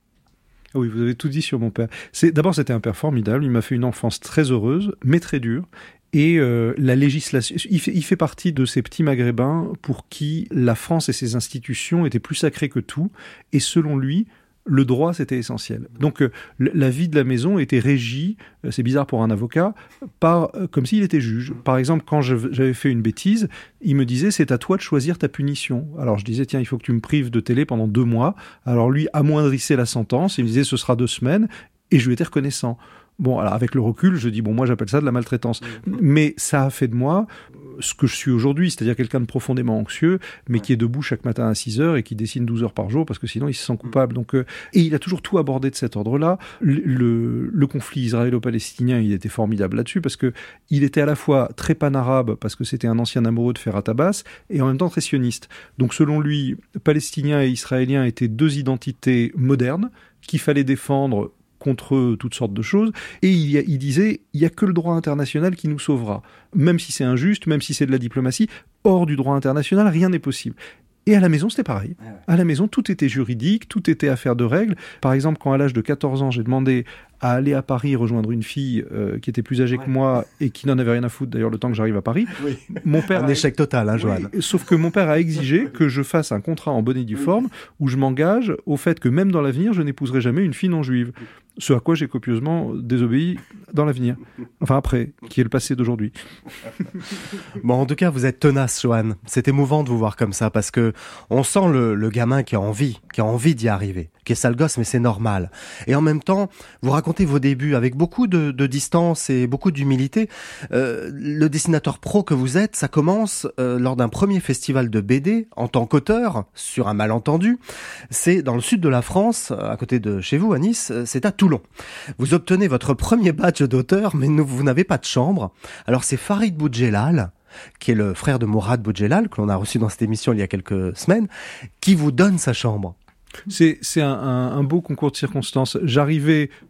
Oui, vous avez tout dit sur mon père. D'abord, c'était un père formidable. Il m'a fait une enfance très heureuse, mais très dure. Et la législation, il fait partie de ces petits maghrébins pour qui la France et ses institutions étaient plus sacrées que tout. Et selon lui, le droit, c'était essentiel. Donc, la vie de la maison était régie, c'est bizarre pour un avocat, comme s'il était juge. Par exemple, quand j'avais fait une bêtise, il me disait, c'est à toi de choisir ta punition. Alors, je disais, tiens, il faut que tu me prives de télé pendant 2 mois. Alors, lui amoindrissait la sentence, il me disait, ce sera 2 semaines, et je lui étais reconnaissant. Bon, alors avec le recul, je dis, bon, moi j'appelle ça de la maltraitance. Mais ça a fait de moi ce que je suis aujourd'hui, c'est-à-dire quelqu'un de profondément anxieux, mais qui est debout chaque matin à 6 heures et qui dessine 12 heures par jour parce que sinon il se sent coupable. Donc, et il a toujours tout abordé de cet ordre-là. Le conflit israélo-palestinien, il était formidable là-dessus parce que il était à la fois très panarabe parce que c'était un ancien amoureux de Ferhat Abbas et en même temps très sioniste. Donc selon lui, palestinien et israélien étaient 2 identités modernes qu'il fallait défendre contre toutes sortes de choses, et il disait, il n'y a que le droit international qui nous sauvera. Même si c'est injuste, même si c'est de la diplomatie, hors du droit international, rien n'est possible. Et à la maison, c'était pareil. À la maison, tout était juridique, tout était affaire de règles. Par exemple, quand à l'âge de 14 ans, j'ai demandé à aller à Paris rejoindre une fille qui était plus âgée que moi et qui n'en avait rien à foutre, d'ailleurs, le temps que j'arrive à Paris. Oui. Mon père un échec total, hein, Johann. Sauf que mon père a exigé que je fasse un contrat en bonne et due forme où je m'engage au fait que même dans l'avenir, je n'épouserai jamais une fille non juive. Ce à quoi j'ai copieusement désobéi dans l'avenir. Enfin après, qui est le passé d'aujourd'hui. Bon, en tout cas, vous êtes tenace, Johann. C'est émouvant de vous voir comme ça, parce que on sent le gamin qui a envie d'y arriver, qui est sale gosse, mais c'est normal. Et en même temps, vous racontez vos débuts avec beaucoup de distance et beaucoup d'humilité. Le dessinateur pro que vous êtes, ça commence lors d'un premier festival de BD, en tant qu'auteur, sur un malentendu. C'est dans le sud de la France, à côté de chez vous, à Nice, c'est à Toulon. Vous obtenez votre premier badge d'auteur, mais vous n'avez pas de chambre. Alors c'est Farid Boudjelal, qui est le frère de Mourad Boudjelal, que l'on a reçu dans cette émission il y a quelques semaines, qui vous donne sa chambre. C'est un beau concours de circonstances. J'arrivais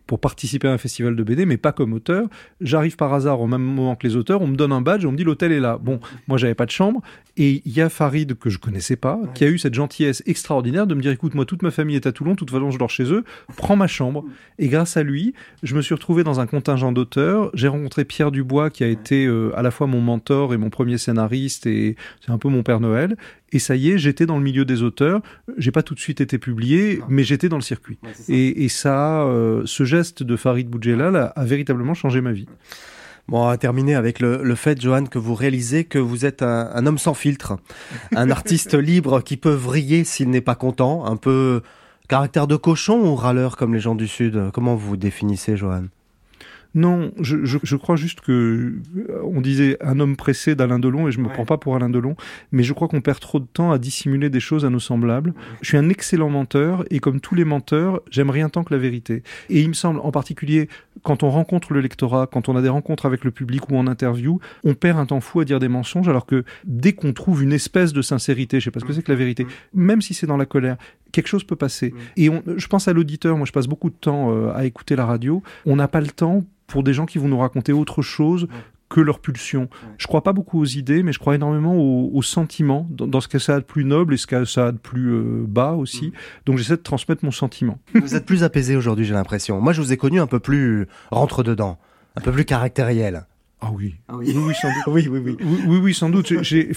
pour participer à un festival de BD, mais pas comme auteur. J'arrive par hasard au même moment que les auteurs, on me donne un badge, on me dit l'hôtel est là. Bon, moi j'avais pas de chambre, et il y a Farid, que je connaissais pas, qui a eu cette gentillesse extraordinaire de me dire, écoute, moi toute ma famille est à Toulon, de toute façon je dors chez eux, prends ma chambre. Et grâce à lui, je me suis retrouvé dans un contingent d'auteurs. J'ai rencontré Pierre Dubois, qui a été à la fois mon mentor et mon premier scénariste, et c'est un peu mon Père Noël. Et ça y est, j'étais dans le milieu des auteurs. J'ai pas tout de suite été publié, mais j'étais dans le circuit. Ouais, et ça, ce geste de Farid Boudjelal a véritablement changé ma vie. Bon, on va terminer avec le fait, Johan, que vous réalisez que vous êtes un homme sans filtre, un artiste libre qui peut vriller s'il n'est pas content, un peu caractère de cochon ou râleur comme les gens du Sud. Comment vous vous définissez, Johan ? Non, je crois juste que on disait un homme pressé d'Alain Delon, et je me prends pas pour Alain Delon, mais je crois qu'on perd trop de temps à dissimuler des choses à nos semblables. Je suis un excellent menteur, et comme tous les menteurs, j'aime rien tant que la vérité. Et il me semble, en particulier, quand on rencontre le lectorat, quand on a des rencontres avec le public ou en interview, on perd un temps fou à dire des mensonges, alors que dès qu'on trouve une espèce de sincérité, je sais pas ce que c'est que la vérité, même si c'est dans la colère, quelque chose peut passer. Et je pense à l'auditeur, moi je passe beaucoup de temps à écouter la radio, on n'a pas le temps pour des gens qui vont nous raconter autre chose que leur pulsion. Je crois pas beaucoup aux idées, mais je crois énormément aux sentiments, dans ce que ça a de plus noble et ce que ça a de plus bas aussi. Donc j'essaie de transmettre mon sentiment. Vous êtes plus apaisé aujourd'hui, j'ai l'impression. Moi, je vous ai connu un peu plus rentre-dedans, un peu plus caractériel. Ah oui. Ah oui. Oui, sans doute. oui, sans doute.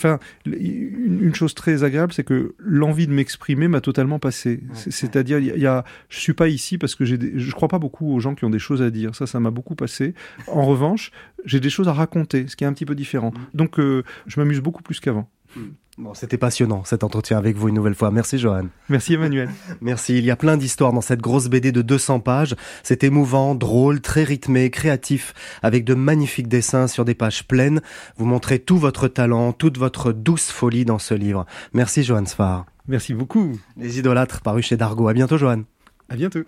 Une chose très agréable, c'est que l'envie de m'exprimer m'a totalement passé. C'est-à-dire, je suis pas ici parce que je crois pas beaucoup aux gens qui ont des choses à dire. Ça m'a beaucoup passé. En revanche, j'ai des choses à raconter, ce qui est un petit peu différent. Donc, je m'amuse beaucoup plus qu'avant. Bon, c'était passionnant cet entretien avec vous une nouvelle fois. Merci Johan. Merci Emmanuel. Merci, il y a plein d'histoires dans cette grosse BD de 200 pages. C'est émouvant, drôle, très rythmé, créatif, avec de magnifiques dessins sur des pages pleines. Vous montrez tout votre talent, toute votre douce folie dans ce livre. Merci Johan Sfar. Merci beaucoup. Les Idolâtres, paru chez Dargaud. À bientôt Johan. À bientôt.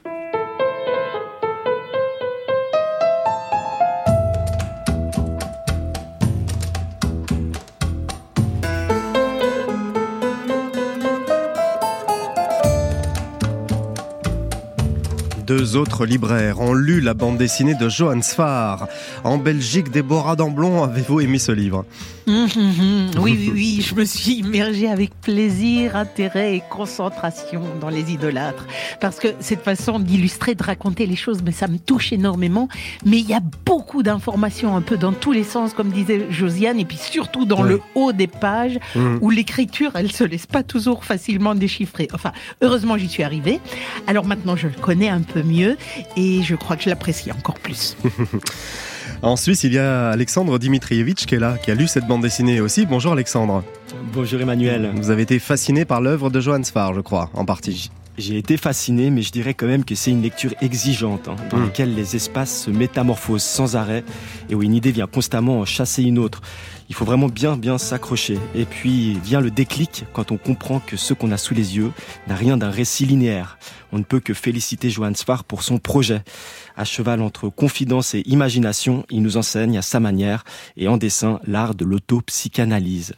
Deux autres libraires ont lu la bande dessinée de Johan Sfar. En Belgique, Déborah Damblon, avez-vous aimé ce livre ? Oui, je me suis immergée avec plaisir, intérêt et concentration dans Les Idolâtres. Parce que cette façon d'illustrer, de raconter les choses, mais ça me touche énormément. Mais il y a beaucoup d'informations un peu dans tous les sens, comme disait Josiane, et puis surtout dans le haut des pages, où l'écriture, elle se laisse pas toujours facilement déchiffrer. Enfin, heureusement, j'y suis arrivée. Alors maintenant, je le connais un peu mieux, et je crois que je l'apprécie encore plus. En Suisse, il y a Alexandre Dimitrievitch qui est là, qui a lu cette bande dessinée aussi. Bonjour Alexandre. Bonjour Emmanuel. Vous avez été fasciné par l'œuvre de Johan Sfar, je crois, en partie. J'ai été fasciné, mais je dirais quand même que c'est une lecture exigeante, dans laquelle les espaces se métamorphosent sans arrêt et où une idée vient constamment en chasser une autre. Il faut vraiment bien s'accrocher. Et puis vient le déclic quand on comprend que ce qu'on a sous les yeux n'a rien d'un récit linéaire. On ne peut que féliciter Johan Sfar pour son projet. À cheval entre confidence et imagination, il nous enseigne à sa manière et en dessin l'art de l'autopsychanalyse.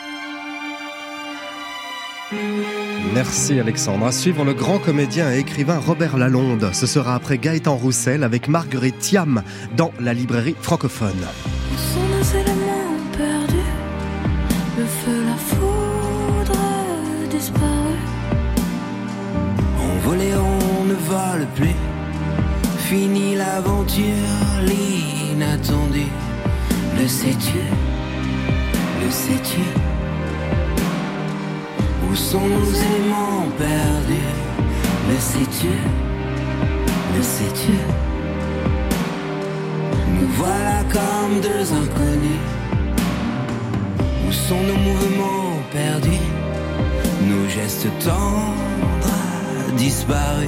Merci Alexandre. À suivre le grand comédien et écrivain Robert Lalonde. Ce sera après Gaëtan Roussel avec Marguerite Thiam dans la librairie francophone. Où sont nos éléments perdus? Le feu, la foudre disparu. On volait, on ne vole plus. Fini l'aventure, l'inattendu. Le sais-tu? Le sais-tu? Où sont nos aimants perdus? Le sais-tu? Le sais-tu? Nous voilà comme deux inconnus. Où sont nos mouvements perdus? Nos gestes tendres disparus.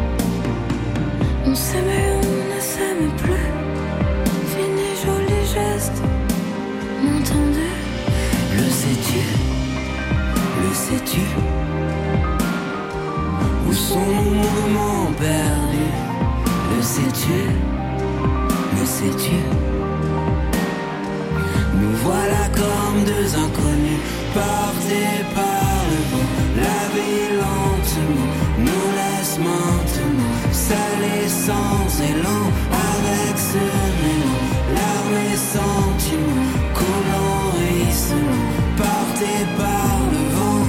On s'aimait, on ne s'aime plus. Fini, joli geste, mon tendu. Le sais-tu? Le sais-tu? Où sont nos mouvements perdus? Le sais-tu? Le sais-tu? Nous voilà comme deux inconnus, portés par le vent. La vie lentement nous laisse maintenant seul et sans élan, avec ce mélange, larmes et sentiments, coulant, ruisselant, portés par le vent.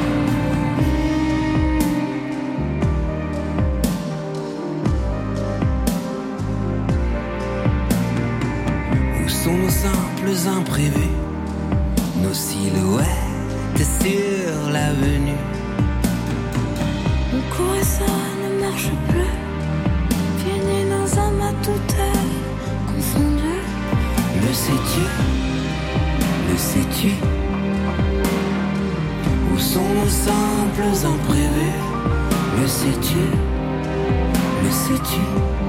Où sont nos simples imprévus, nos silhouettes sur l'avenue? Mon corps et ça ne marche plus, pieds nus dans un mat tout est confondu. Le sais-tu? Le sais-tu? Où sont nos simples imprévus? Le sais-tu? Le sais-tu?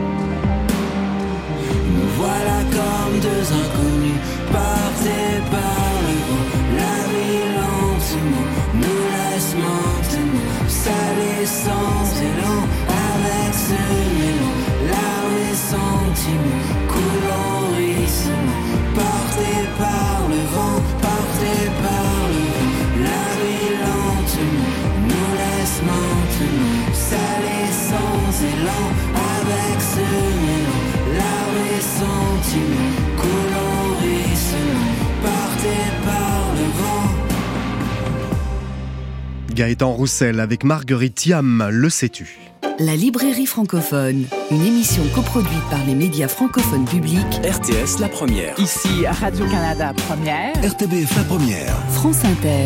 Nous voilà comme deux inconnus, portés par le vent. La vie lentement nous laisse maintenant, seuls et sans élan, avec ce mélange, larmes et sentiments, coulant, ruisselant, portés par le vent, portés par le vent. La vie lentement nous laisse maintenant, seuls et sans élan, avec ce mélange, larmes et sentiments, coulant, ruisselant, portés par le vent. Gaëtan Roussel avec Marguerite Thiam, le sais-tu? La librairie francophone, une émission coproduite par les médias francophones publics. RTS La Première. Ici Radio-Canada Première. RTBF La Première. France Inter.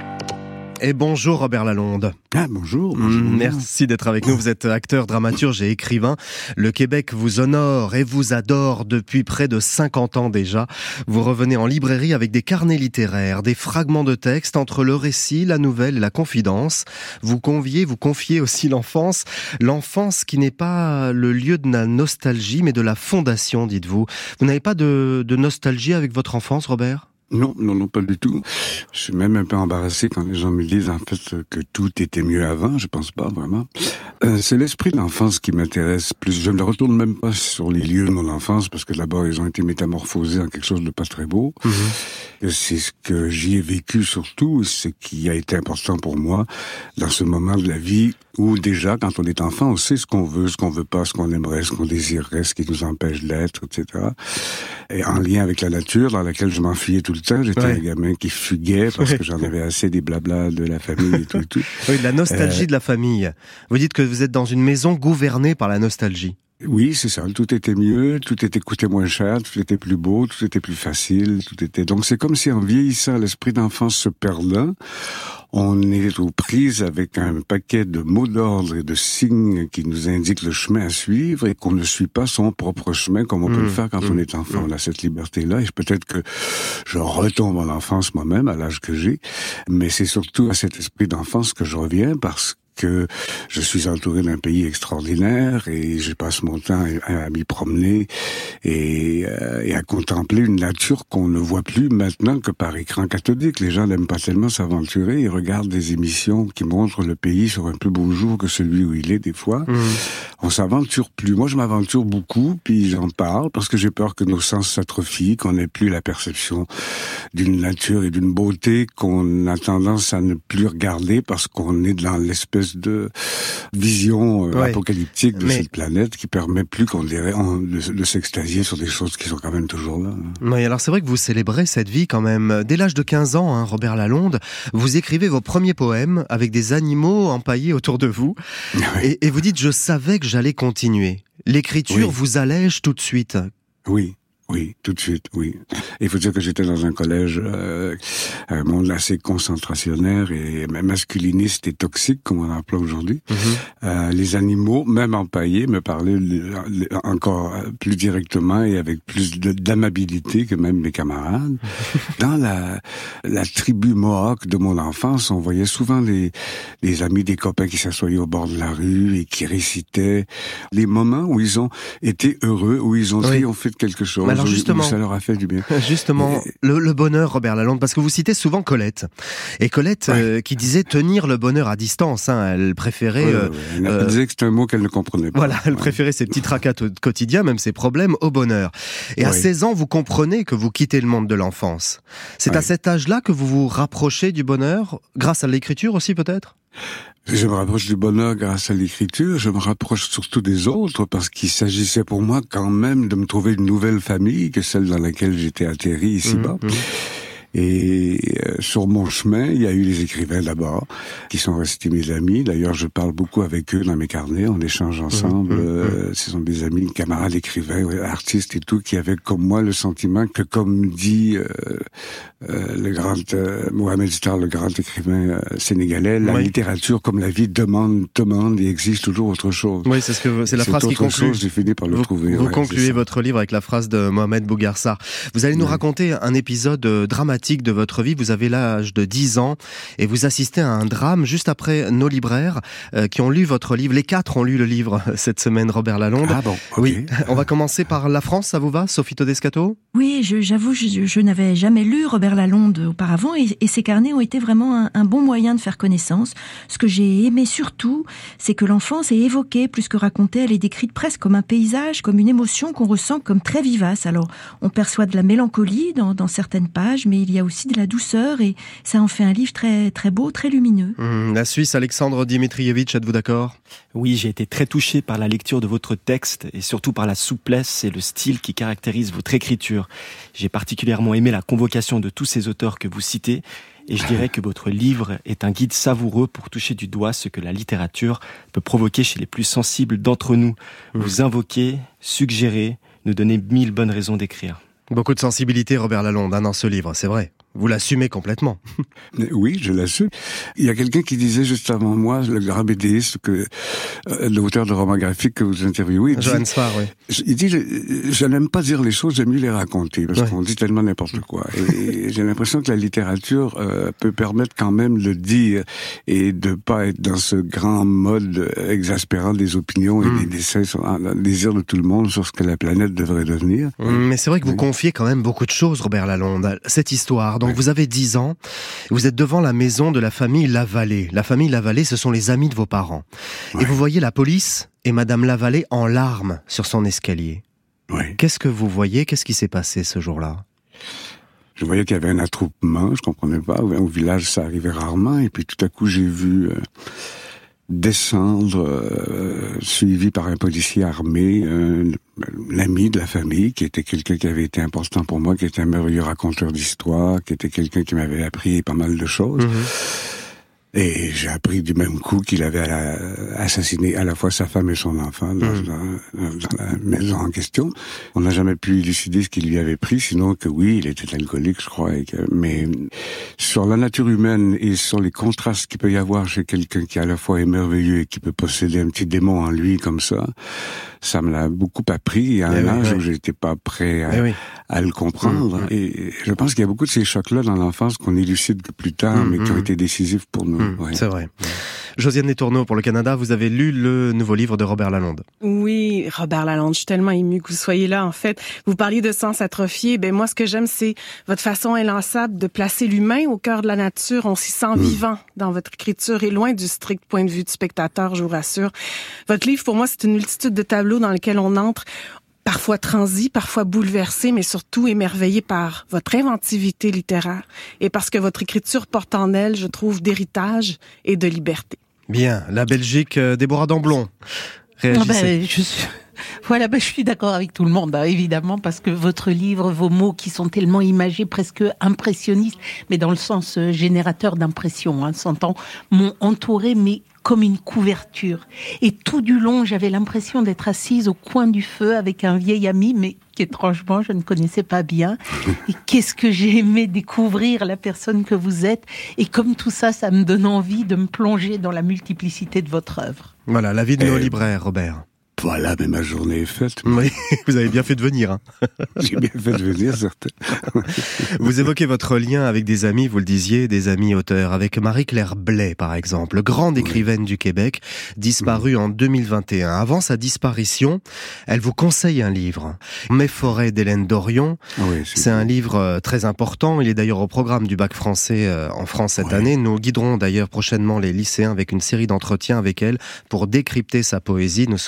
Et bonjour Robert Lalonde. Ah bonjour. Merci d'être avec nous. Vous êtes acteur, dramaturge et écrivain. Le Québec vous honore et vous adore depuis près de 50 ans déjà. Vous revenez en librairie avec des carnets littéraires, des fragments de texte entre le récit, la nouvelle et la confidence. Vous confiez aussi l'enfance. L'enfance qui n'est pas le lieu de la nostalgie mais de la fondation, dites-vous. Vous n'avez pas de nostalgie avec votre enfance, Robert ? Non, pas du tout. Je suis même un peu embarrassé quand les gens me disent en fait que tout était mieux avant. Je pense pas vraiment. C'est l'esprit de l'enfance qui m'intéresse plus. Je ne retourne même pas sur les lieux de mon enfance parce que d'abord ils ont été métamorphosés en quelque chose de pas très beau. Et c'est ce que j'y ai vécu surtout, ce qui a été important pour moi dans ce moment de la vie où déjà quand on est enfant on sait ce qu'on veut pas, ce qu'on aimerait, ce qu'on désirerait, ce qui nous empêche d'être, etc. Et en lien avec la nature dans laquelle je m'enfuyais tout le temps. J'étais un gamin qui fuguait parce que j'en avais assez des blablas de la famille et tout et tout. Oui, la nostalgie de la famille. Vous dites que vous êtes dans une maison gouvernée par la nostalgie. Oui, c'est ça. Tout était mieux, tout coûtait moins cher, tout était plus beau, tout était plus facile, Donc c'est comme si en vieillissant, l'esprit d'enfance se perdant. On est aux prises avec un paquet de mots d'ordre et de signes qui nous indiquent le chemin à suivre et qu'on ne suit pas son propre chemin comme on peut le faire quand on est enfant. On a cette liberté-là et peut-être que je retombe en enfance moi-même à l'âge que j'ai, mais c'est surtout à cet esprit d'enfance que je reviens parce que je suis entouré d'un pays extraordinaire et je passe mon temps à m'y promener et à contempler une nature qu'on ne voit plus maintenant que par écran cathodique. Les gens n'aiment pas tellement s'aventurer, ils regardent des émissions qui montrent le pays sur un plus beau jour que celui où il est des fois. On s'aventure plus. Moi, je m'aventure beaucoup, puis j'en parle parce que j'ai peur que nos sens s'atrophient, qu'on n'ait plus la perception d'une nature et d'une beauté qu'on a tendance à ne plus regarder parce qu'on est dans l'espèce de vision apocalyptique de cette planète qui permet plus qu'on dirait de s'extasier sur des choses qui sont quand même toujours là. Oui, alors c'est vrai que vous célébrez cette vie quand même. Dès l'âge de 15 ans, Robert Lalonde, vous écrivez vos premiers poèmes avec des animaux empaillés autour de vous et vous dites « Je savais que j'allais continuer ». L'écriture vous allège tout de suite. Oui, tout de suite, oui. Il faut dire que j'étais dans un collège, un monde assez concentrationnaire et masculiniste et toxique, comme on l'appelle aujourd'hui. Les animaux, même empaillés, me parlaient encore plus directement et avec plus d'amabilité que même mes camarades. Dans la tribu Mohawk de mon enfance, on voyait souvent les amis des copains qui s'assoyaient au bord de la rue et qui récitaient les moments où ils ont été heureux, où ils ont triomphé de quelque chose. Alors justement, ça leur a fait du bien. Justement, le bonheur, Robert Lalonde, parce que vous citez souvent Colette. Et Colette qui disait tenir le bonheur à distance. Elle préférait... Elle disait que c'était un mot qu'elle ne comprenait pas. Voilà, elle préférait ses petits tracas quotidiens, même ses problèmes, au bonheur. Et à 16 ans, vous comprenez que vous quittez le monde de l'enfance. C'est à cet âge-là que vous vous rapprochez du bonheur, grâce à l'écriture aussi peut-être ? Je me rapproche du bonheur grâce à l'écriture, je me rapproche surtout des autres parce qu'il s'agissait pour moi quand même de me trouver une nouvelle famille que celle dans laquelle j'étais atterri ici-bas. Et sur mon chemin, il y a eu les écrivains d'abord, qui sont restés mes amis. D'ailleurs, je parle beaucoup avec eux dans mes carnets, on échange ensemble. Ce sont des amis, camarades écrivains, artistes et tout, qui avaient comme moi le sentiment que, comme dit le grand Mohamed Star, le grand écrivain sénégalais, la littérature, comme la vie, demande et exige toujours autre chose. Oui, c'est la phrase qui conclut. J'ai fini par le trouver. Vous concluez votre livre avec la phrase de Mohamed Bougarsar. Vous allez nous raconter un épisode dramatique de votre vie. Vous avez l'âge de 10 ans et vous assistez à un drame juste après nos libraires qui ont lu votre livre. Les 4 ont lu le livre cette semaine, Robert Lalonde. Ah bon, okay. Oui. On va commencer par la France, ça vous va, Sophie Todescato? Oui, j'avoue, je n'avais jamais lu Robert Lalonde auparavant et ces carnets ont été vraiment un bon moyen de faire connaissance. Ce que j'ai aimé surtout, c'est que l'enfance est évoquée plus que racontée. Elle est décrite presque comme un paysage, comme une émotion qu'on ressent comme très vivace. Alors, on perçoit de la mélancolie dans certaines pages, mais il y a aussi de la douceur et ça en fait un livre très, très beau, très lumineux. La Suisse, Alexandre Dimitrievitch, êtes-vous d'accord? Oui, j'ai été très touché par la lecture de votre texte et surtout par la souplesse et le style qui caractérise votre écriture. J'ai particulièrement aimé la convocation de tous ces auteurs que vous citez et je dirais que votre livre est un guide savoureux pour toucher du doigt ce que la littérature peut provoquer chez les plus sensibles d'entre nous. Vous invoquez, suggérez, nous donnez 1000 bonnes raisons d'écrire. Beaucoup de sensibilité, Robert Lalonde, dans ce livre, c'est vrai. Vous l'assumez complètement. Oui, je l'assume. Il y a quelqu'un qui disait juste avant moi, le grand BDiste, que l'auteur de romans graphiques que vous interviewez, Johann Sfar, oui. Il dit, je n'aime pas dire les choses, j'aime mieux les raconter, parce qu'on dit tellement n'importe quoi. Et j'ai l'impression que la littérature peut permettre quand même de dire et de pas être dans ce grand mode exaspérant des opinions et des décès, le désir de tout le monde sur ce que la planète devrait devenir. Mais c'est vrai que vous confiez quand même beaucoup de choses, Robert Lalonde. Cette histoire, donc vous avez 10 ans, vous êtes devant la maison de la famille Lavallée. La famille Lavallée, ce sont les amis de vos parents. Et vous voyez la police et Madame Lavallée en larmes sur son escalier. Qu'est-ce que vous voyez? Qu'est-ce qui s'est passé ce jour-là? Je voyais qu'il y avait un attroupement, je comprenais pas. Au village, ça arrivait rarement. Et puis tout à coup, j'ai vu descendre, suivi par un policier armé, l'ami de la famille, qui était quelqu'un qui avait été important pour moi, qui était un merveilleux raconteur d'histoire, qui était quelqu'un qui m'avait appris pas mal de choses. Et j'ai appris du même coup qu'il avait assassiné à la fois sa femme et son enfant dans la maison en question. On n'a jamais pu élucider ce qu'il lui avait pris, sinon que oui, il était alcoolique, je crois. Mais sur la nature humaine et sur les contrastes qu'il peut y avoir chez quelqu'un qui à la fois est merveilleux et qui peut posséder un petit démon en lui comme ça me l'a beaucoup appris à un âge où j'étais pas prêt à le comprendre. Et je pense qu'il y a beaucoup de ces chocs-là dans l'enfance qu'on élucide que plus tard, mais qui ont été décisifs pour nous. C'est vrai. Josiane Letourneau, pour le Canada, vous avez lu le nouveau livre de Robert Lalonde. Oui, Robert Lalonde, je suis tellement émue que vous soyez là, en fait. Vous parliez de sens atrophié. Moi, ce que j'aime, c'est votre façon inlassable de placer l'humain au cœur de la nature. On s'y sent vivant dans votre écriture et loin du strict point de vue du spectateur, je vous rassure. Votre livre, pour moi, c'est une multitude de tableaux dans lesquels on entre, parfois transi, parfois bouleversé, mais surtout émerveillé par votre inventivité littéraire et parce que votre écriture porte en elle, je trouve, d'héritage et de liberté. Bien, la Belgique, Déborah Damblon. Réagissez. Je suis d'accord avec tout le monde, évidemment, parce que votre livre, vos mots qui sont tellement imagés, presque impressionnistes, mais dans le sens générateur d'impression, s'entend, m'ont entouré, mais comme une couverture. Et tout du long, j'avais l'impression d'être assise au coin du feu avec un vieil ami, mais qu'étrangement, je ne connaissais pas bien. Et qu'est-ce que j'ai aimé découvrir la personne que vous êtes. Et comme tout ça, ça me donne envie de me plonger dans la multiplicité de votre œuvre. Voilà, la vie de nos libraires, Robert. Voilà, mais ma journée est faite. Oui, vous avez bien fait de venir. J'ai bien fait de venir, certes. Vous évoquez votre lien avec des amis, vous le disiez, des amis auteurs, avec Marie-Claire Blais, par exemple, grande écrivaine du Québec, disparue en 2021. Avant sa disparition, elle vous conseille un livre, Mes forêts d'Hélène Dorion. C'est un livre très important. Il est d'ailleurs au programme du bac français en France cette année. Nous guiderons d'ailleurs prochainement les lycéens avec une série d'entretiens avec elle pour décrypter sa poésie. Nous serons dans une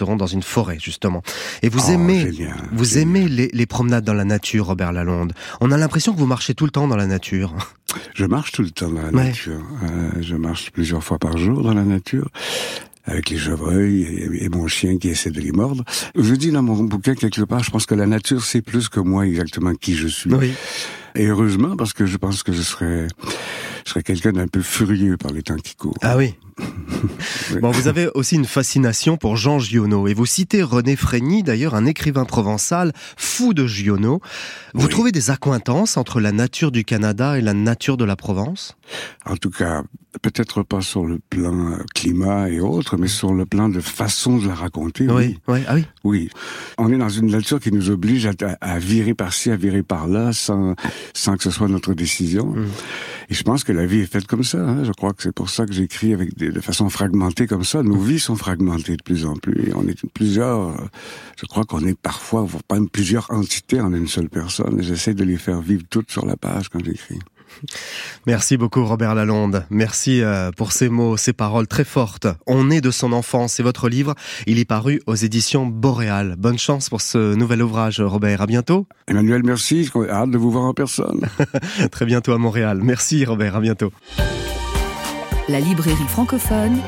forêt, justement. Et vous aimez les promenades dans la nature, Robert Lalonde. On a l'impression que vous marchez tout le temps dans la nature. Je marche tout le temps dans la nature. Je marche plusieurs fois par jour dans la nature, avec les chevreuils et mon chien qui essaie de les mordre. Je dis dans mon bouquin quelque part, je pense que la nature sait plus que moi exactement qui je suis. Oui. Et heureusement, parce que je pense que je serais quelqu'un d'un peu furieux par les temps qui courent. Ah oui. Bon, vous avez aussi une fascination pour Jean Giono, et vous citez René Frény, d'ailleurs un écrivain provençal fou de Giono. Vous trouvez des accointances entre la nature du Canada et la nature de la Provence ? En tout cas, peut-être pas sur le plan climat et autres, mais sur le plan de façon de la raconter. Oui. Oui. On est dans une nature qui nous oblige à virer par-ci, à virer par-là, sans que ce soit notre décision. Et je pense que la vie est faite comme ça. Je crois que c'est pour ça que j'écris de façon fragmentée comme ça. Nos vies sont fragmentées de plus en plus. Et on est plusieurs. Je crois qu'on est parfois même plusieurs entités en une seule personne. Et j'essaie de les faire vivre toutes sur la page quand j'écris. Merci beaucoup Robert Lalonde. Merci pour ces mots, ces paroles très fortes. On est de son enfance, c'est votre livre. Il est paru aux éditions Boréal. Bonne chance pour ce nouvel ouvrage, Robert. À bientôt. Emmanuel, merci. J'ai hâte de vous voir en personne. Très bientôt à Montréal. Merci Robert, à bientôt. La librairie francophone.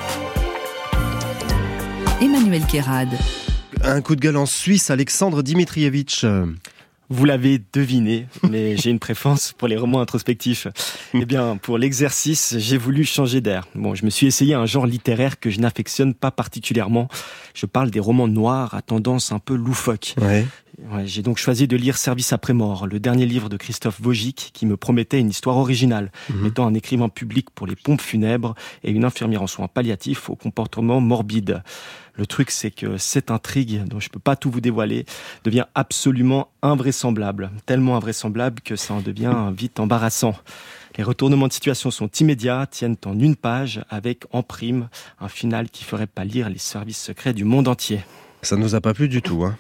Emmanuel Kérad. Un coup de gueule en Suisse, Alexandre Dimitrievitch. Vous l'avez deviné, mais j'ai une préférence pour les romans introspectifs. Eh bien, pour l'exercice, j'ai voulu changer d'air. Bon, je me suis essayé à un genre littéraire que je n'affectionne pas particulièrement. Je parle des romans noirs à tendance un peu loufoque. Ouais, j'ai donc choisi de lire Service après mort, le dernier livre de Christophe Wojcik, qui me promettait une histoire originale, mettant un écrivain public pour les pompes funèbres et une infirmière en soins palliatifs au comportement morbide. Le truc, c'est que cette intrigue, dont je peux pas tout vous dévoiler, devient absolument invraisemblable. Tellement invraisemblable que ça en devient vite embarrassant. Les retournements de situation sont immédiats, tiennent en une page, avec en prime un final qui ferait pâlir les services secrets du monde entier. Ça ne nous a pas plu du tout, hein.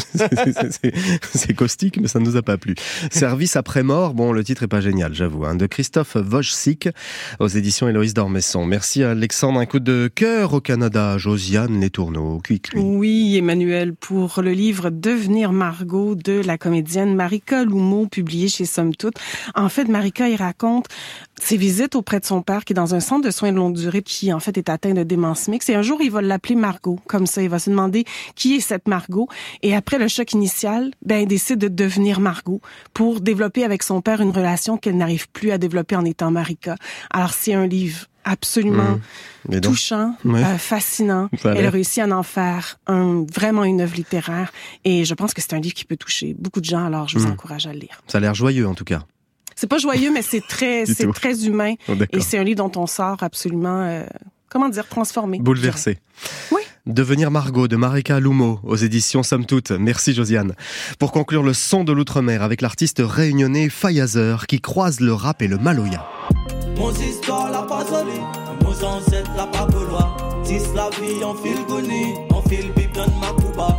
C'est caustique, mais ça ne nous a pas plu. Service après mort, bon, le titre est pas génial, j'avoue, hein, de Christophe Wojcik, aux éditions Héloïse d'Ormesson. Merci Alexandre, un coup de cœur au Canada, Josiane Letourneau, Cuicui. Oui, Emmanuel, pour le livre Devenir Margot de la comédienne Marika Lumo, publié chez Somme Toute. En fait, Marika, il raconte ses visites auprès de son père, qui est dans un centre de soins de longue durée, qui en fait est atteint de démence mixte. Et un jour, il va l'appeler Margot, comme ça, il va se demander qui est cette Margot. Et après le choc initial, il décide de devenir Margot pour développer avec son père une relation qu'elle n'arrive plus à développer en étant Marika. Alors, c'est un livre absolument touchant, fascinant. Elle a réussi à en faire vraiment une œuvre littéraire. Et je pense que c'est un livre qui peut toucher beaucoup de gens. Alors, je vous encourage à le lire. Ça a l'air joyeux, en tout cas. C'est pas joyeux, mais c'est très humain. Et c'est un livre dont on sort absolument, transformé. Bouleversé. Oui. Devenir Margot de Marika Lumo aux éditions Somme Toute. Merci Josiane. Pour conclure le son de l'outre-mer avec l'artiste réunionnais Fayazer qui croise le rap et le maloya. Mon histoire l'a pas solé, mon ancêtre l'a pas gaulois. Si la vie en fil goni, en fil bip dans ma couba.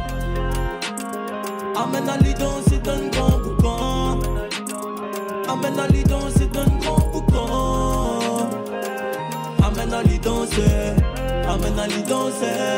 Amène à l'idon, c'est un grand boucan. Amène à l'idon, c'est un grand boucan. Amène à l'idon, amène à l'idon,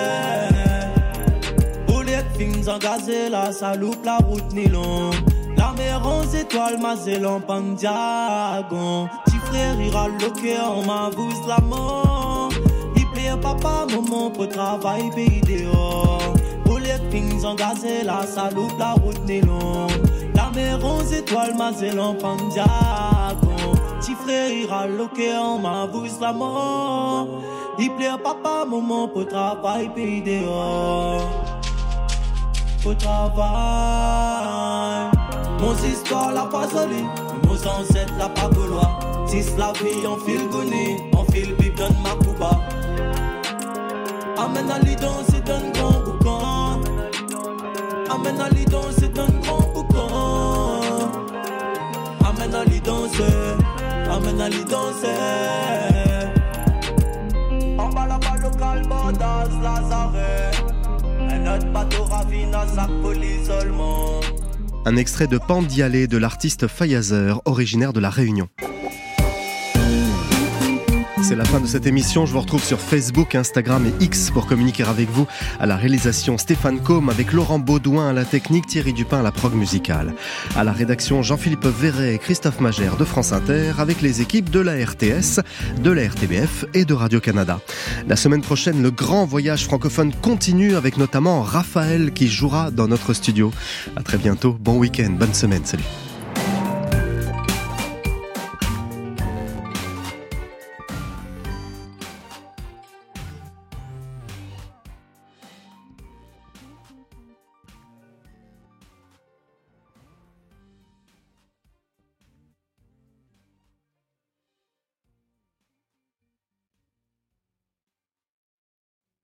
Boulet fins engazé, la saloupe, la route nylon. La mer 11 étoiles, ma zélan, pandiagon. Petit frère ira loquer, on m'avoue la mort. Il plaît papa, maman, pour travail, pays dehors. Boulet fins engazé, la saloupe, la route nylon. La mer 11 étoiles, ma zélan, pandiagon. Petit frère ira loquer, on m'avoue la mort. Il plaît papa, maman, pour travail, pays dehors. Pour travail. Mon histoire l'a pas solé, mon ancêtre l'a pas gaulois. Si la vie en fil goni, en fil bip dans ma couba. Amène à l'idon, c'est un grand boucan. Amène à l'idon, c'est un grand boucan. Amène à l'idon, amène à l'idon, en bas là-bas, local, Bordas, Lazare. Un autre bateau ravine à sac pour l'isolement. Un extrait de Pandialé de l'artiste Fayazer, originaire de La Réunion. C'est la fin de cette émission. Je vous retrouve sur Facebook, Instagram et X pour communiquer avec vous. À la réalisation, Stéphane Combe avec Laurent Baudouin à la technique, Thierry Dupin à la prog musicale. À la rédaction, Jean-Philippe Verret et Christophe Magère de France Inter avec les équipes de la RTS, de la RTBF et de Radio-Canada. La semaine prochaine, le grand voyage francophone continue avec notamment Raphaël qui jouera dans notre studio. À très bientôt. Bon week-end. Bonne semaine. Salut.